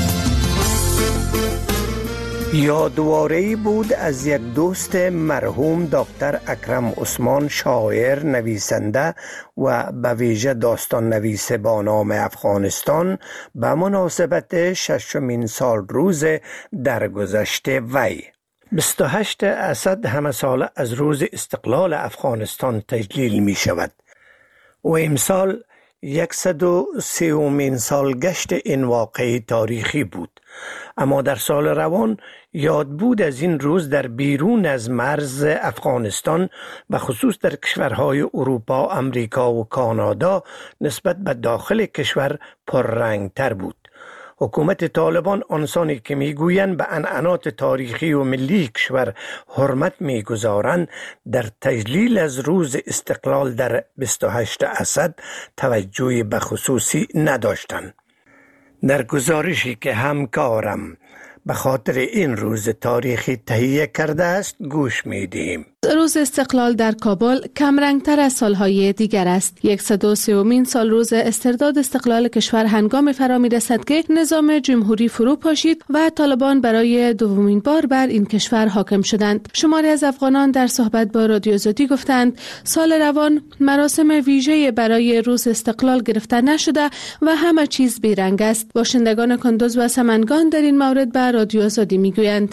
یادواره‌ای بود از یک دوست مرحوم دکتر اکرم عثمان، شاعر، نویسنده و به ویژه داستان نویس با نام افغانستان، به مناسبت ششمین سال روز درگذشت وی. بیست و هشت اسد همه ساله از روز استقلال افغانستان تجلیل می شود و امسال صد و سیومین سالگشت این واقعه تاریخی بود. اما در سال روان یاد بود از این روز در بیرون از مرز افغانستان و خصوص در کشورهای اروپا، امریکا و کانادا نسبت به داخل کشور پررنگتر بود. حکومت طالبان آنسانی که میگویند به عنعنات تاریخی و ملی کشور حرمت میگذارند در تجلیل از روز استقلال در بیست و هشت اسد توجه به خصوصی نداشتند. در گزارشی که همکارم به خاطر این روز تاریخی تهیه کرده است گوش میدیم. روز استقلال در کابل کم رنگتر از سالهای دیگر است. صد و سیومین سال روز استرداد استقلال کشور هنگام فرا می رسد که نظام جمهوری فرو پاشید و طالبان برای دومین بار بر این کشور حاکم شدند. شماری از افغانان در صحبت با رادیو آزادی گفتند سال روان مراسم ویژه برای روز استقلال گرفته نشده و همه چیز بیرنگ است. باشندگان کندوز و سمنگان در این مورد به رادیو آزادی می گویند.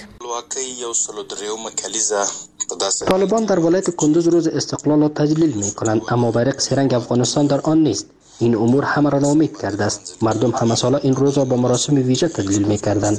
طالبان در ولایت کندوز روز استقلال را تجلیل می کنند، اما بیرق سرنگ افغانستان در آن نیست. این امور همه را ناامید کرده است. مردم همه ساله این روز را با مراسم ویژه تجلیل می کردند.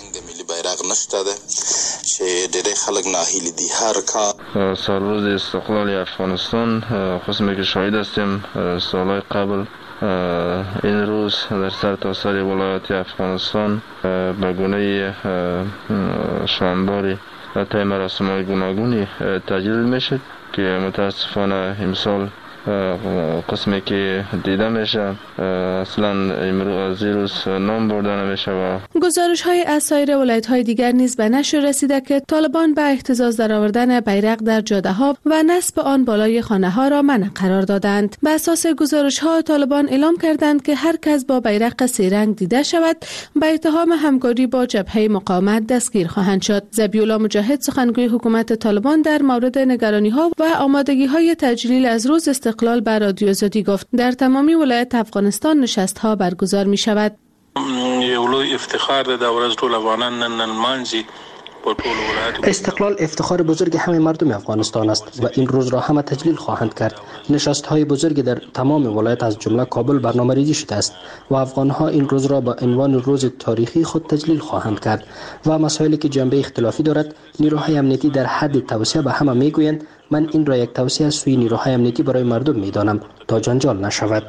سال روز استقلال افغانستان خصوصی که شاهد هستیم سالهای قبل این روز در سر تا سر ولایت افغانستان به گونه شانداری طی مراسم های گوناگونی تجلیل میشد که متاسفانه امسال قسمی که دیده میشه اصلا امروز روز نام برده نمیشه. و گزارش های از سایر ولایت های دیگر نیز به نشر رسیده که طالبان به اهتزاز درآوردن بیرق در جاده ها و نصب آن بالای خانه ها را منع قرار دادند. به اساس گزارش ها طالبان اعلام کردند که هر کس با بیرق سه رنگ دیده شود به اتهام همکاری با جبهه مقاومت دستگیر خواهند شد. ذبیح‌الله مجاهد سخنگوی حکومت طالبان در مورد نگرانی ها و آمادگی های تجلیل از روز استقلال به رادیو آزادی گفت در تمامی ولایت افغانستان نشست ها برگزار می شود. یو لوی افتخار د ورځ ټول افغانان نن مانځي. استقلال افتخار بزرگ همه مردم افغانستان است و این روز را همه تجلیل خواهند کرد. نشست های بزرگی در تمام ولایت از جمله کابل برنامه‌ریزی شده است و افغان ها این روز را با عنوان روز تاریخی خود تجلیل خواهند کرد و مسائلی که جنبه اختلافی دارد نیروهای امنیتی در حد توصیه به همه میگویند. من این را یک توصیه از سوی نیروهای امنیتی برای مردم میدانم تا جنجال نشود.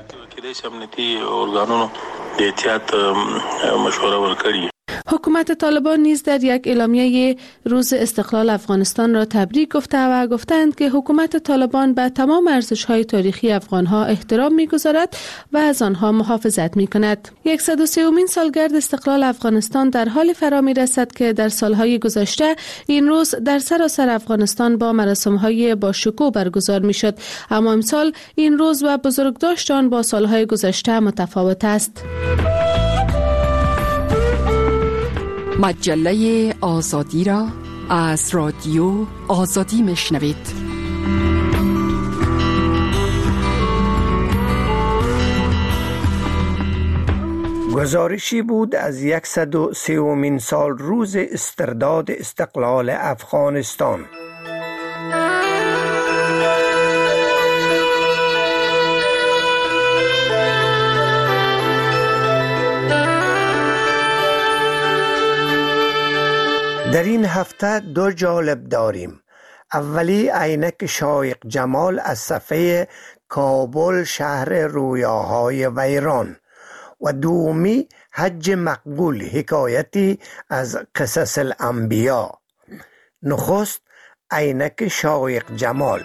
حکومت طالبان نیز در یک اعلامیه روز استقلال افغانستان را تبریک گفته و گفتند که حکومت طالبان به تمام ارزش‌های تاریخی افغان‌ها احترام می‌گذارد و از آنها محافظت می‌کند. صد و سومین سالگرد استقلال افغانستان در حال فرا می‌رسد که در سال‌های گذشته این روز در سراسر افغانستان با مراسم‌های باشکوه برگزار می‌شد، اما امسال این روز و بزرگداشت آن با سال‌های گذشته متفاوت است. مجله آزادی را از رادیو آزادی میشنوید. گزارشی بود از صد و سومین سال روز استرداد استقلال افغانستان. در این هفته دو جالب داریم. اولی عینک شایق جمال از صفحه کابل شهر رویاهای ویران و دومی حج مقبول حکایتی از قصص الانبیا. نخست عینک شایق جمال.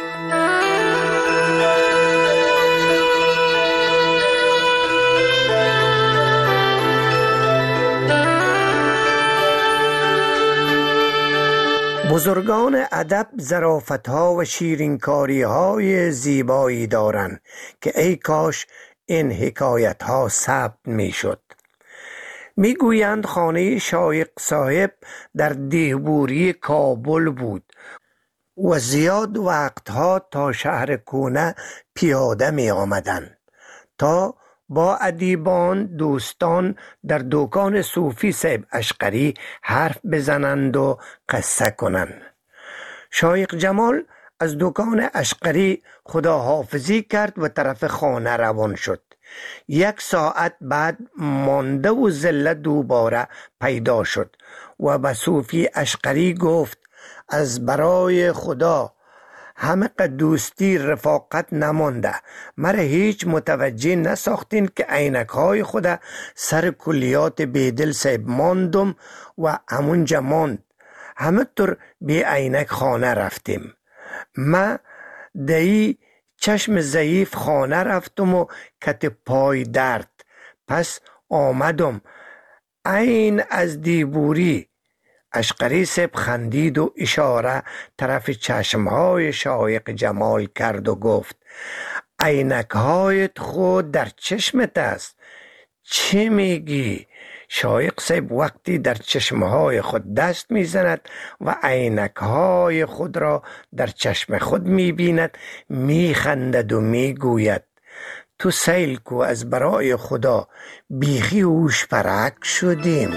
بزرگان ادب ظرافت‌ها و شیرینکاری‌های زیبایی دارند که ای کاش این حکایت‌ها ثبت می‌شد. می‌گویند خانه شایق صاحب در دیهبوری کابل بود و زیاد وقتها تا شهر کونه پیاده می‌آمدند تا با ادیبان دوستان در دکان صوفی صاحب اشقری حرف بزنند و قصه کنند. شایق جمال از دکان اشقری خداحافظی کرد و طرف خانه روان شد. یک ساعت بعد مانده و زله دوباره پیدا شد و به صوفی اشقری گفت از برای خدا همه قد دوستی رفاقت نمانده، مرا هیچ متوجه نساختین که عینک های خود سر کلیات بیدل صاحب ماندم و همونجا ماند. همه طور بی عینک خانه رفتیم. من دایی چشم ضعیف خانه رفتم و کت پای درد، پس آمدم عین از دیبوری. اشقری صاحب خندید و اشاره طرف چشمهای شایق جمال کرد و گفت عینک هایت خود در چشمت است. چه میگی؟ شایق صاحب وقتی در چشمهای خود دست میزند و عینک های خود را در چشم خود میبیند میخندد و میگوید تو سیل کو از برای خدا بیخی هوش پرک شدیم.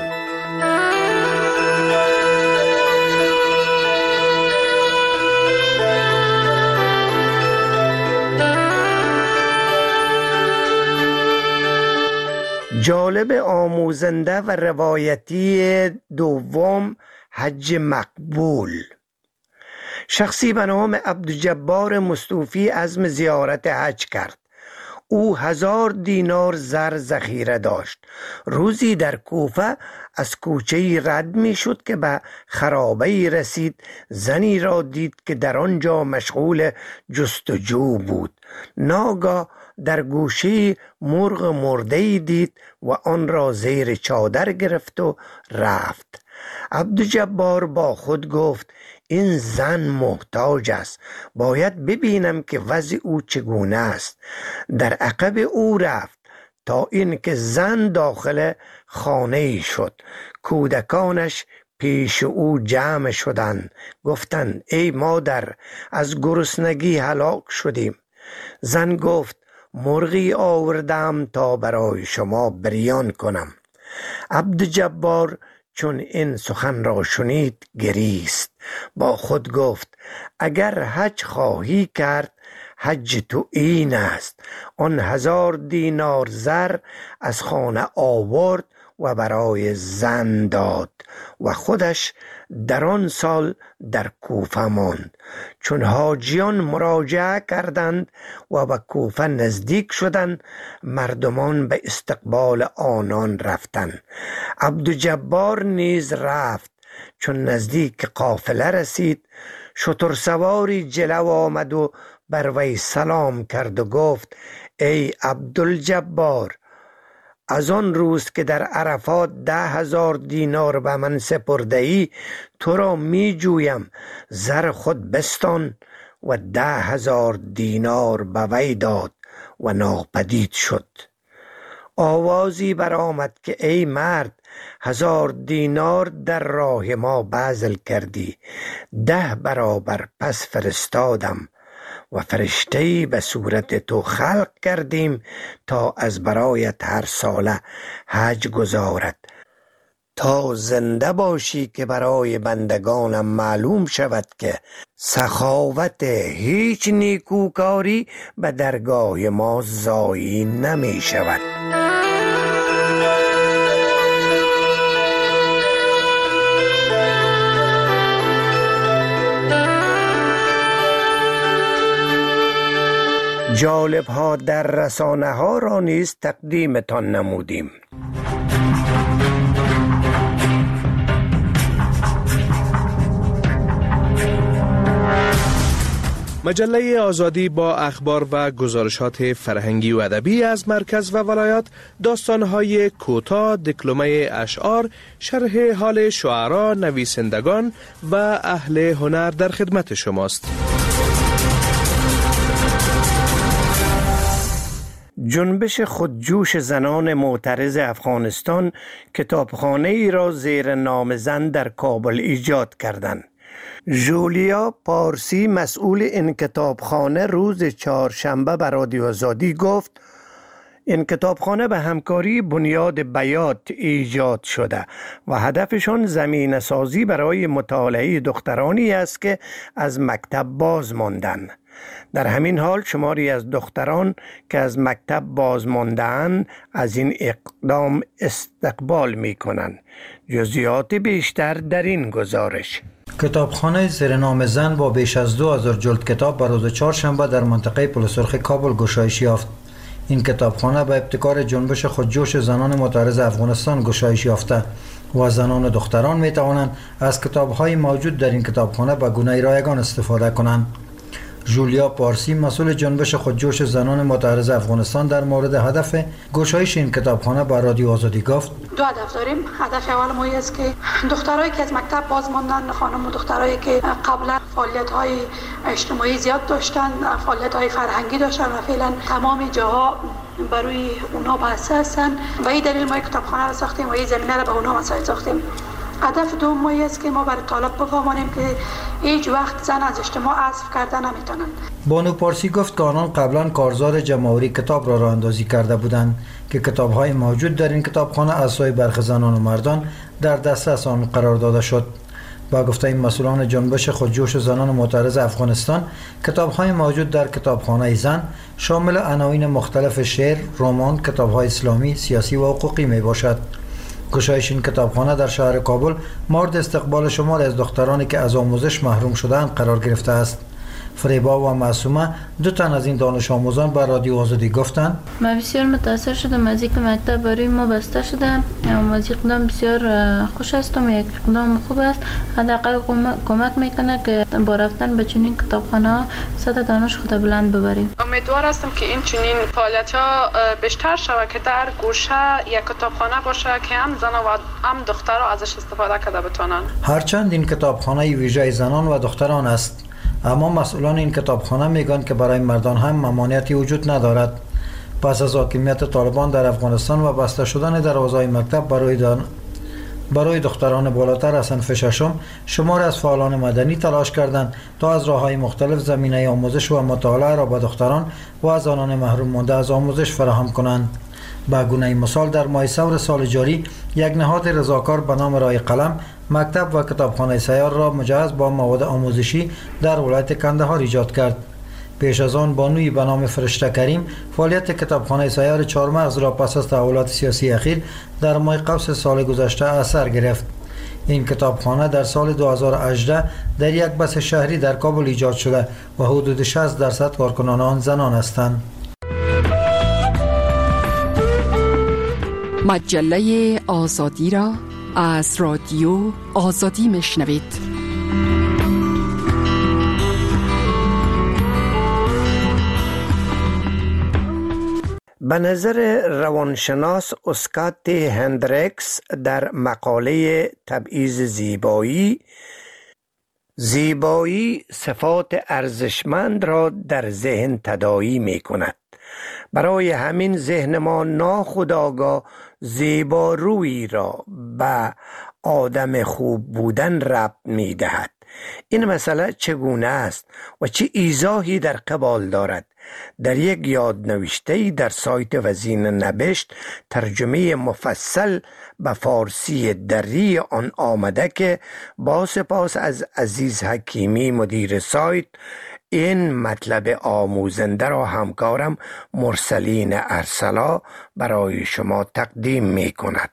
جالب آموزنده و روایتی دوم حج مقبول. شخصی به نام عبدالجبار مصطفی عزم زیارت حج کرد. او هزار دینار زر ذخیره داشت. روزی در کوفه از کوچه‌ای رد می شد که به خرابه‌ای رسید. زنی را دید که در آنجا مشغول جستجو بود. ناگاه در گوشه مرغ مرده‌ای دید و آن را زیر چادر گرفت و رفت. عبدالجبار با خود گفت این زن محتاج است، باید ببینم که وضع او چگونه است. در عقب او رفت تا اینکه زن داخل خانه ای شد. کودکانش پیش او جمع شدند، گفتند ای مادر، از گرسنگی هلاک شدیم. زن گفت مرغی آوردم تا برای شما بریان کنم. عبدالجبار چون این سخن را شنید گریست. با خود گفت اگر حج خواهی کرد حج تو این است. آن هزار دینار زر از خانه آورد و برای زن داد و خودش در آن سال در کوفه ماند. چون حاجیان مراجعه کردند و به کوفه نزدیک شدند، مردمان به استقبال آنان رفتند. عبدالجبار نیز رفت. چون نزدیک قافله رسید، شترسواری جلو آمد و بر وی سلام کرد و گفت ای عبدالجبار، از آن روز که در عرفات ده هزار دینار به من سپرده ای، تو را می جویم. زر خود بستان و ده هزار دینار به وی داد و ناپدید شد. آوازی برآمد که ای مرد، هزار دینار در راه ما بذل کردی، ده برابر پس فرستادم و فرشته‌ای به صورت تو خلق کردیم تا از برایت هر ساله حج گزارد، تا زنده باشی که برای بندگانم معلوم شود که سخاوت هیچ نیکوکاری به درگاه ما ضایع نمی شود. جالب ها در رسانه ها را نیز تقدیمتان نمودیم. مجله آزادی با اخبار و گزارشات فرهنگی و ادبی از مرکز و ولایات، داستان‌های کوتاه، دکلمه اشعار، شرح حال شعرا، نویسندگان و اهل هنر در خدمت شماست. جنبش خودجوش زنان معترض افغانستان کتابخانه ای را زیر نام زن در کابل ایجاد کردند. ژولیا پارسی مسئول این کتابخانه روز چهارشنبه به رادیو آزادی گفت این کتابخانه به همکاری بنیاد بیات ایجاد شده و هدفشان زمینه سازی برای مطالعه دخترانی است که از مکتب باز ماندند. در همین حال شماری از دختران که از مکتب باز مانده‌اند از این اقدام استقبال می کنند. جزئیات بیشتر در این گزارش. کتابخانه زیر نام زن با بیش از دو هزار جلد کتاب به روز چهارشنبه در منطقه پل سرخ کابل گشایش یافت. این کتابخانه به ابتکار جنبش خودجوش زنان معترض افغانستان گشایش یافته و زنان و دختران می توانند از کتاب‌های موجود در این کتابخانه به گونه رایگان استفاده کنند. ژولیا پارسی مسئول جنبش خودجوش زنان معترض افغانستان در مورد هدف گشایش این کتابخانه با رادیو آزادی گفت دو هدف داریم. هدف اول ما است که دخترایی که از مکتب باز ماندن، خانم و دخترایی که قبلا فعالیت‌های اجتماعی زیاد داشتن، فعالیت‌های فرهنگی داشتن و فعلا تمام جاها برای اونا بحث هستن و این دلیل ما کتابخانه را ساختیم و این زمینه را به اونا مساعد ساختیم. هدف دوم ما است که ما برای طالب بفهمانیم که هیچ وقت زن از اجتماع حذف کردن نمیتونن. بانو پارسی گفت که آنان قبلا کارزار جمع‌آوری کتاب را راه اندازی کرده بودند که کتاب‌های موجود در این کتابخانه از سوی برخی زنان و مردان در دسترس آن قرار داده شد. با گفته این مسئولان جنبش خودجوش زنان معترض افغانستان، کتاب‌های موجود در کتابخانه زن شامل عناوین مختلف شعر، رمان، کتاب‌های اسلامی، سیاسی و حقوقی میباشد. گشایش این کتابخانه در شهر کابل مورد استقبال شمار از دخترانی که از آموزش محروم شده‌اند قرار گرفته است. فریبا و معصومه دو تن از این دانش آموزان به رادیو آزادی گفتند من بسیار متاثر شدم از اینکه مکتب برای ما بسته شده. از یک قدم بسیار خوش هستم، یک قدم خوب است. حداقل کمک میکنه که با رفتن به چنین کتابخانه ها سطح دانش خود بلند ببریم. امیدوار هستم که این چنین فعالیت ها بیشتر شود که در گوشه یک کتابخانه باشه که هم زن و هم دخترها ازش استفاده کرده بتونن. هرچند این کتابخانه ویژه زنان و دختران است، اما مسئولان این کتابخانه میگن که برای مردان هم ممانعتی وجود ندارد. پس از حاکمیت طالبان در افغانستان و بسته شدن دروازه‌های مکتب برای دان... برای دختران بالاتر از صنف ششم، شمار از فعالان مدنی تلاش کردند تا از راه‌های مختلف زمینه آموزش و مطالعه را به دختران و زنان محروم مانده از آموزش فراهم کنند. به گونه مثال در ماه ثور سال جاری یک نهاد رضاکار به نام رای قلم مکتب و کتابخانه سیار را مجهز با مواد آموزشی در ولایت کندهار ایجاد کرد. پیش از آن بانوی به نام فرشته کریم فعالیت کتابخانه سیار چهارمغز را پس از تحولات سیاسی اخیر در ماه قوس سال گذشته از سر گرفت. این کتابخانه در سال دو هزار و هجده در یک بس شهری در کابل ایجاد شده و حدود شصت درصد کارکنان آن زنان هستند. مجله آزادی را از رادیو آزادی میشنوید. به نظر روانشناس اسکات هندرکس در مقاله تبعیض زیبایی، زیبایی صفات ارزشمند را در ذهن تداعی می کند. برای همین ذهن ما ناخودآگاه زیبارویی را به آدم خوب بودن ربط می دهد. این مسئله چگونه است و چه ایضاحی در قبال دارد؟ در یک یادنوشته در سایت وزین نبشت ترجمه مفصل به فارسی دری آن آمده که با سپاس از عزیز حکیمی مدیر سایت این مطلب آموزنده را همکارم مرسلین ارسلا برای شما تقدیم می کند.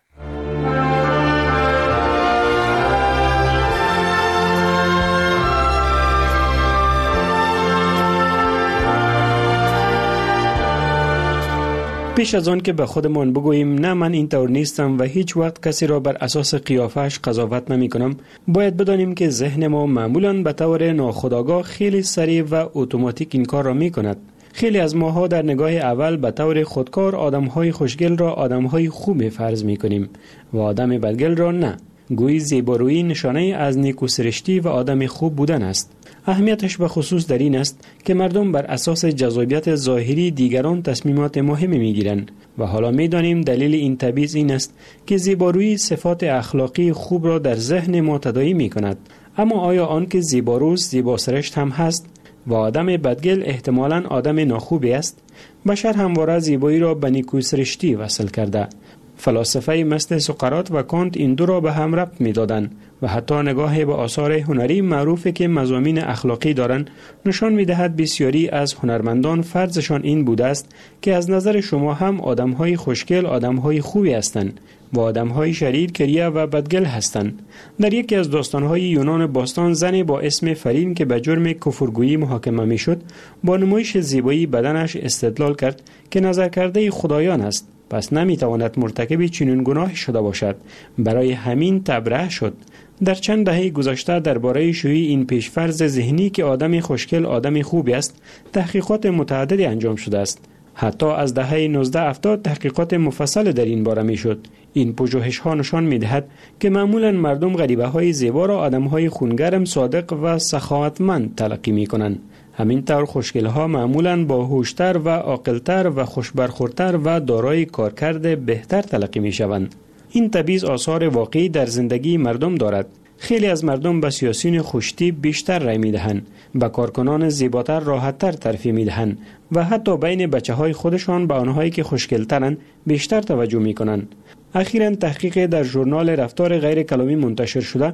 پیش از آن که به خودمان بگوییم نه من این طور نیستم و هیچ وقت کسی را بر اساس قیافش قضاوت نمی کنم، باید بدانیم که ذهن ما معمولاً به طور ناخودآگاه خیلی سریع و اتوماتیک این کار را می کند. خیلی از ماها در نگاه اول به طور خودکار آدم‌های خوشگل را آدم‌های خوب فرض می کنیم و آدم بدگل را نه. گویی زیبارویی نشانه از نیکوسرشتی و آدم خوب بودن است. اهمیتش به خصوص در این است که مردم بر اساس جذابیت ظاهری دیگران تصمیمات مهمی میگیرند و حالا میدانیم دلیل این تبعیض این است که زیبارویی صفات اخلاقی خوب را در ذهن ما تداعی می کند. اما آیا آن که زیباروست زیباسرشت هم هست و آدم بدگل احتمالاً آدم ناخوبی است؟ بشر همواره زیبایی را به نیکوسرشتی وصل کرده. فلاسفه مثل سقراط و کانت این دو را به هم ربط می دادن و حتی نگاه به آثار هنری معروفی که مضامین اخلاقی دارند نشان می دهد بسیاری از هنرمندان فرضشان این بوده است که از نظر شما هم آدمهای خوشگل آدمهای خوبی هستند و آدمهای شریر کریه و بدگل هستند. در یکی از داستانهای یونان باستان زنی با اسم فرین که به جرم کفرگویی محاکمه می شد با نمایش زیبایی بدنش استدلال کرد که نظر کرده خدایان است، پس نمیتواند مرتکب چنین گناهی شده باشد. برای همین تبرئه شد. در چند دهه گذشته درباره شیوع این پیشفرض ذهنی که آدم خوشگل آدم خوبی است تحقیقات متعددی انجام شده است. حتی از دهه نوزده هفتاد تحقیقات مفصل در این باره میشد. این پژوهش ها نشان میدهد که معمولا مردم غریبه های زیبا را آدم های خونگرم، صادق و سخاوتمند تلقی میکنند. همینطور خوشگل‌ها معمولاً باهوشتر و عاقل‌تر و خوشبرخوردتر و دارای کارکرد بهتر تلقی می‌شوند. این تبعیض آثار واقعی در زندگی مردم دارد. خیلی از مردم به سیاسیون خوش‌تیپ بیشتر رای می‌دهند، به کارکنان زیباتر راحت‌تر ترفیع می‌دهند و حتی بین بچه‌های خودشان به آنهایی که خوشگل‌ترند بیشتر توجه می‌کنند. اخیراً تحقیق در ژورنال رفتار غیر کلامی منتشر شده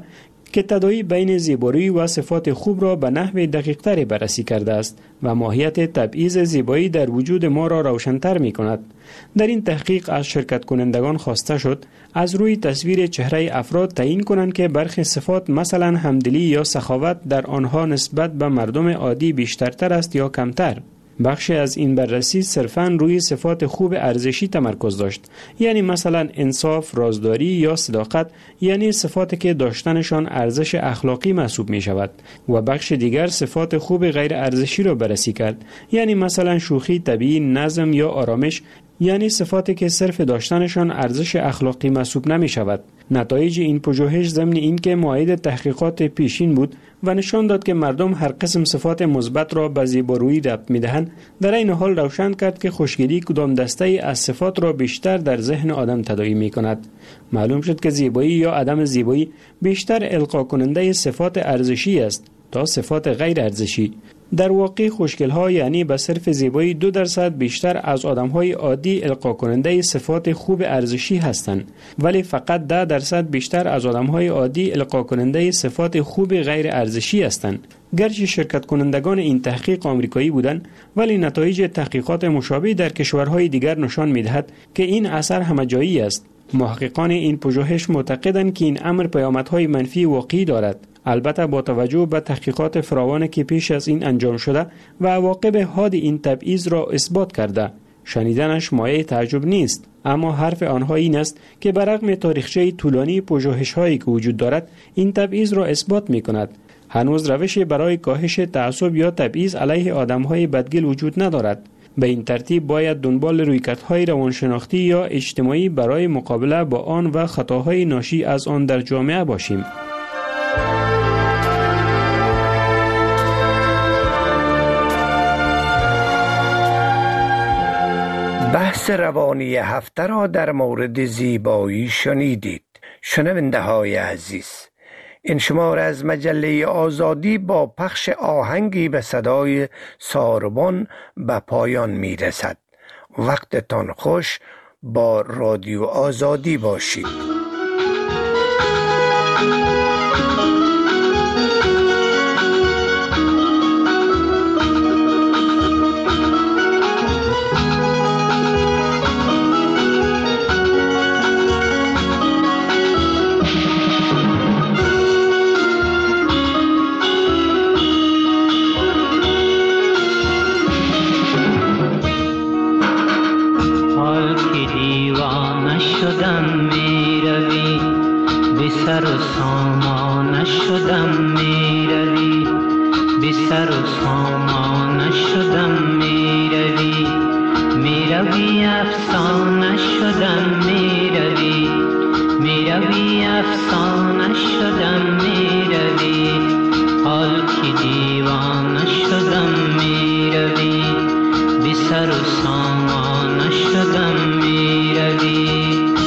که تداعی بین زیبایی و صفات خوب را به نحو دقیق‌تری بررسی کرده است و ماهیت تبعیض زیبایی در وجود ما را روشن‌تر می‌کند. در این تحقیق از شرکت کنندگان خواسته شد از روی تصویر چهره افراد تعیین کنند که برخی صفات مثلا همدلی یا سخاوت در آنها نسبت به مردم عادی بیشترتر است یا کمتر. بخشی از این بررسی صرفاً روی صفات خوب ارزشی تمرکز داشت، یعنی مثلا انصاف، رازداری یا صداقت، یعنی صفاتی که داشتنشان ارزش اخلاقی محسوب می شود، و بخش دیگر صفات خوب غیر ارزشی را بررسی کرد، یعنی مثلا شوخی، طبیعی، نظم یا آرامش، یعنی صفاتی که صرف داشتنشان ارزش اخلاقی محسوب نمی شود. نتایج این پژوهش ضمن اینکه مؤید تحقیقات پیشین بود و نشان داد که مردم هر قسم صفات مثبت را به زیبارویی ربط می‌دهند، در این حال روشن کرد که خوشگلی کدام دسته از صفات را بیشتر در ذهن آدم تداعی می‌کند. معلوم شد که زیبایی یا عدم زیبایی بیشتر القا کننده صفات ارزشی است تا صفات غیر ارزشی. در واقع خوشگل‌ها یعنی به صرف زیبایی دو درصد بیشتر از آدم‌های عادی القا کننده صفات خوب ارزشی هستند، ولی فقط ده درصد بیشتر از آدم‌های عادی القا کننده صفات خوب غیر ارزشی هستند. گرچه شرکت کنندگان این تحقیق آمریکایی بودند، ولی نتایج تحقیقات مشابه در کشورهای دیگر نشان می‌دهد که این اثر همه‌جایی است. محققان این پژوهش معتقدند که این امر پیامدهای منفی واقعی دارد. البته با توجه به تحقیقات فراوانی که پیش از این انجام شده و عواقب حاد این تبعیض را اثبات کرده، شنیدنش مایه تعجب نیست. اما حرف آنها این است که برغم تاریخچه طولانی پژوهش‌هایی که وجود دارد، این تبعیض را اثبات می‌کند. هنوز روشی برای کاهش تعصب یا تبعیض علیه آدم‌های بدگل وجود ندارد. به این ترتیب باید دنبال رویکردهای روانشناختی یا اجتماعی برای مقابله با آن و خطاهای ناشی از آن در جامعه باشیم. بحث روانی هفته را در مورد زیبایی شنیدید. شنونده های عزیز، این شماره از مجله آزادی با پخش آهنگی به صدای ساربان به پایان می رسد. وقتتان خوش، با رادیو آزادی باشید. سر و سامان شدم می روی، بی سر و سامان شدم می روی، می روی افسانه شدم می روی، می روی افسانه شدم می روی، حال که دیوانه شدم می روی، بی سر و سامان شدم می روی.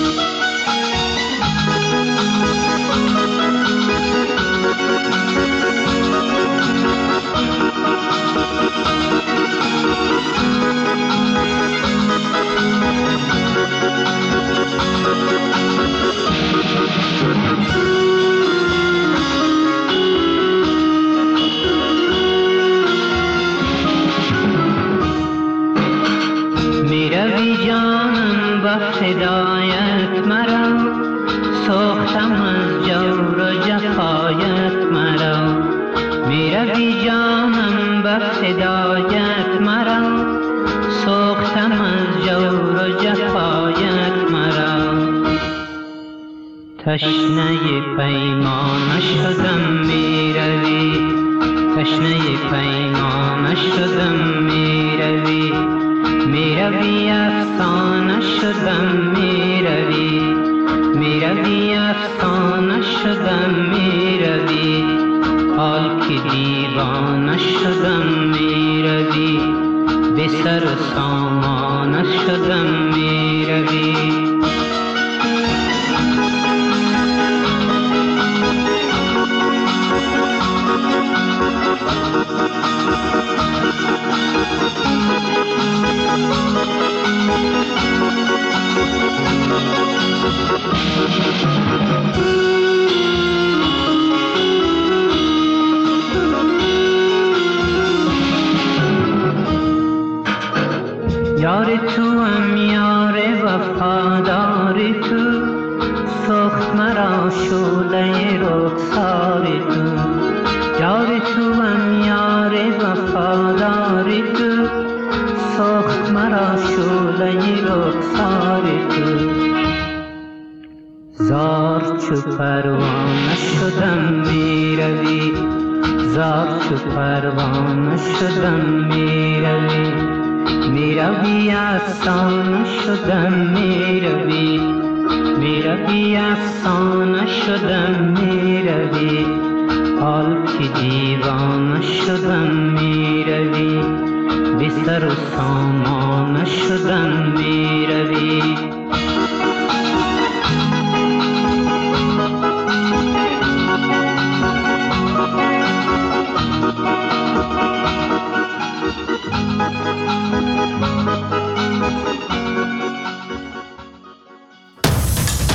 میروی جانم با فدایت مرا، سوختم از جور و جفایت مرا. میروی جانم با فدایت مرا، سوختم از جور و جفایت مرا. تشنه پیمانه شدم میروی، تشنه پیمانه شدم میروی، میروی افسانه شدم میروی، میروی افسانه شدم میروی، حال که دیوانه شدم میروی، به سر و سامانه شدم میروی. Thank you. مرا شعله رخسار تو، یار تو هم یار وفادار تو، ساخت مرا شعله رخسار تو. زار چو پروانه شدم می روی، زار چو پروانه شدم می روی، می روی افسانه شدم می روی، می روی افسانه شدم می روی، حال که دیوانه شدم می روی، بی سر و سامانه شدم می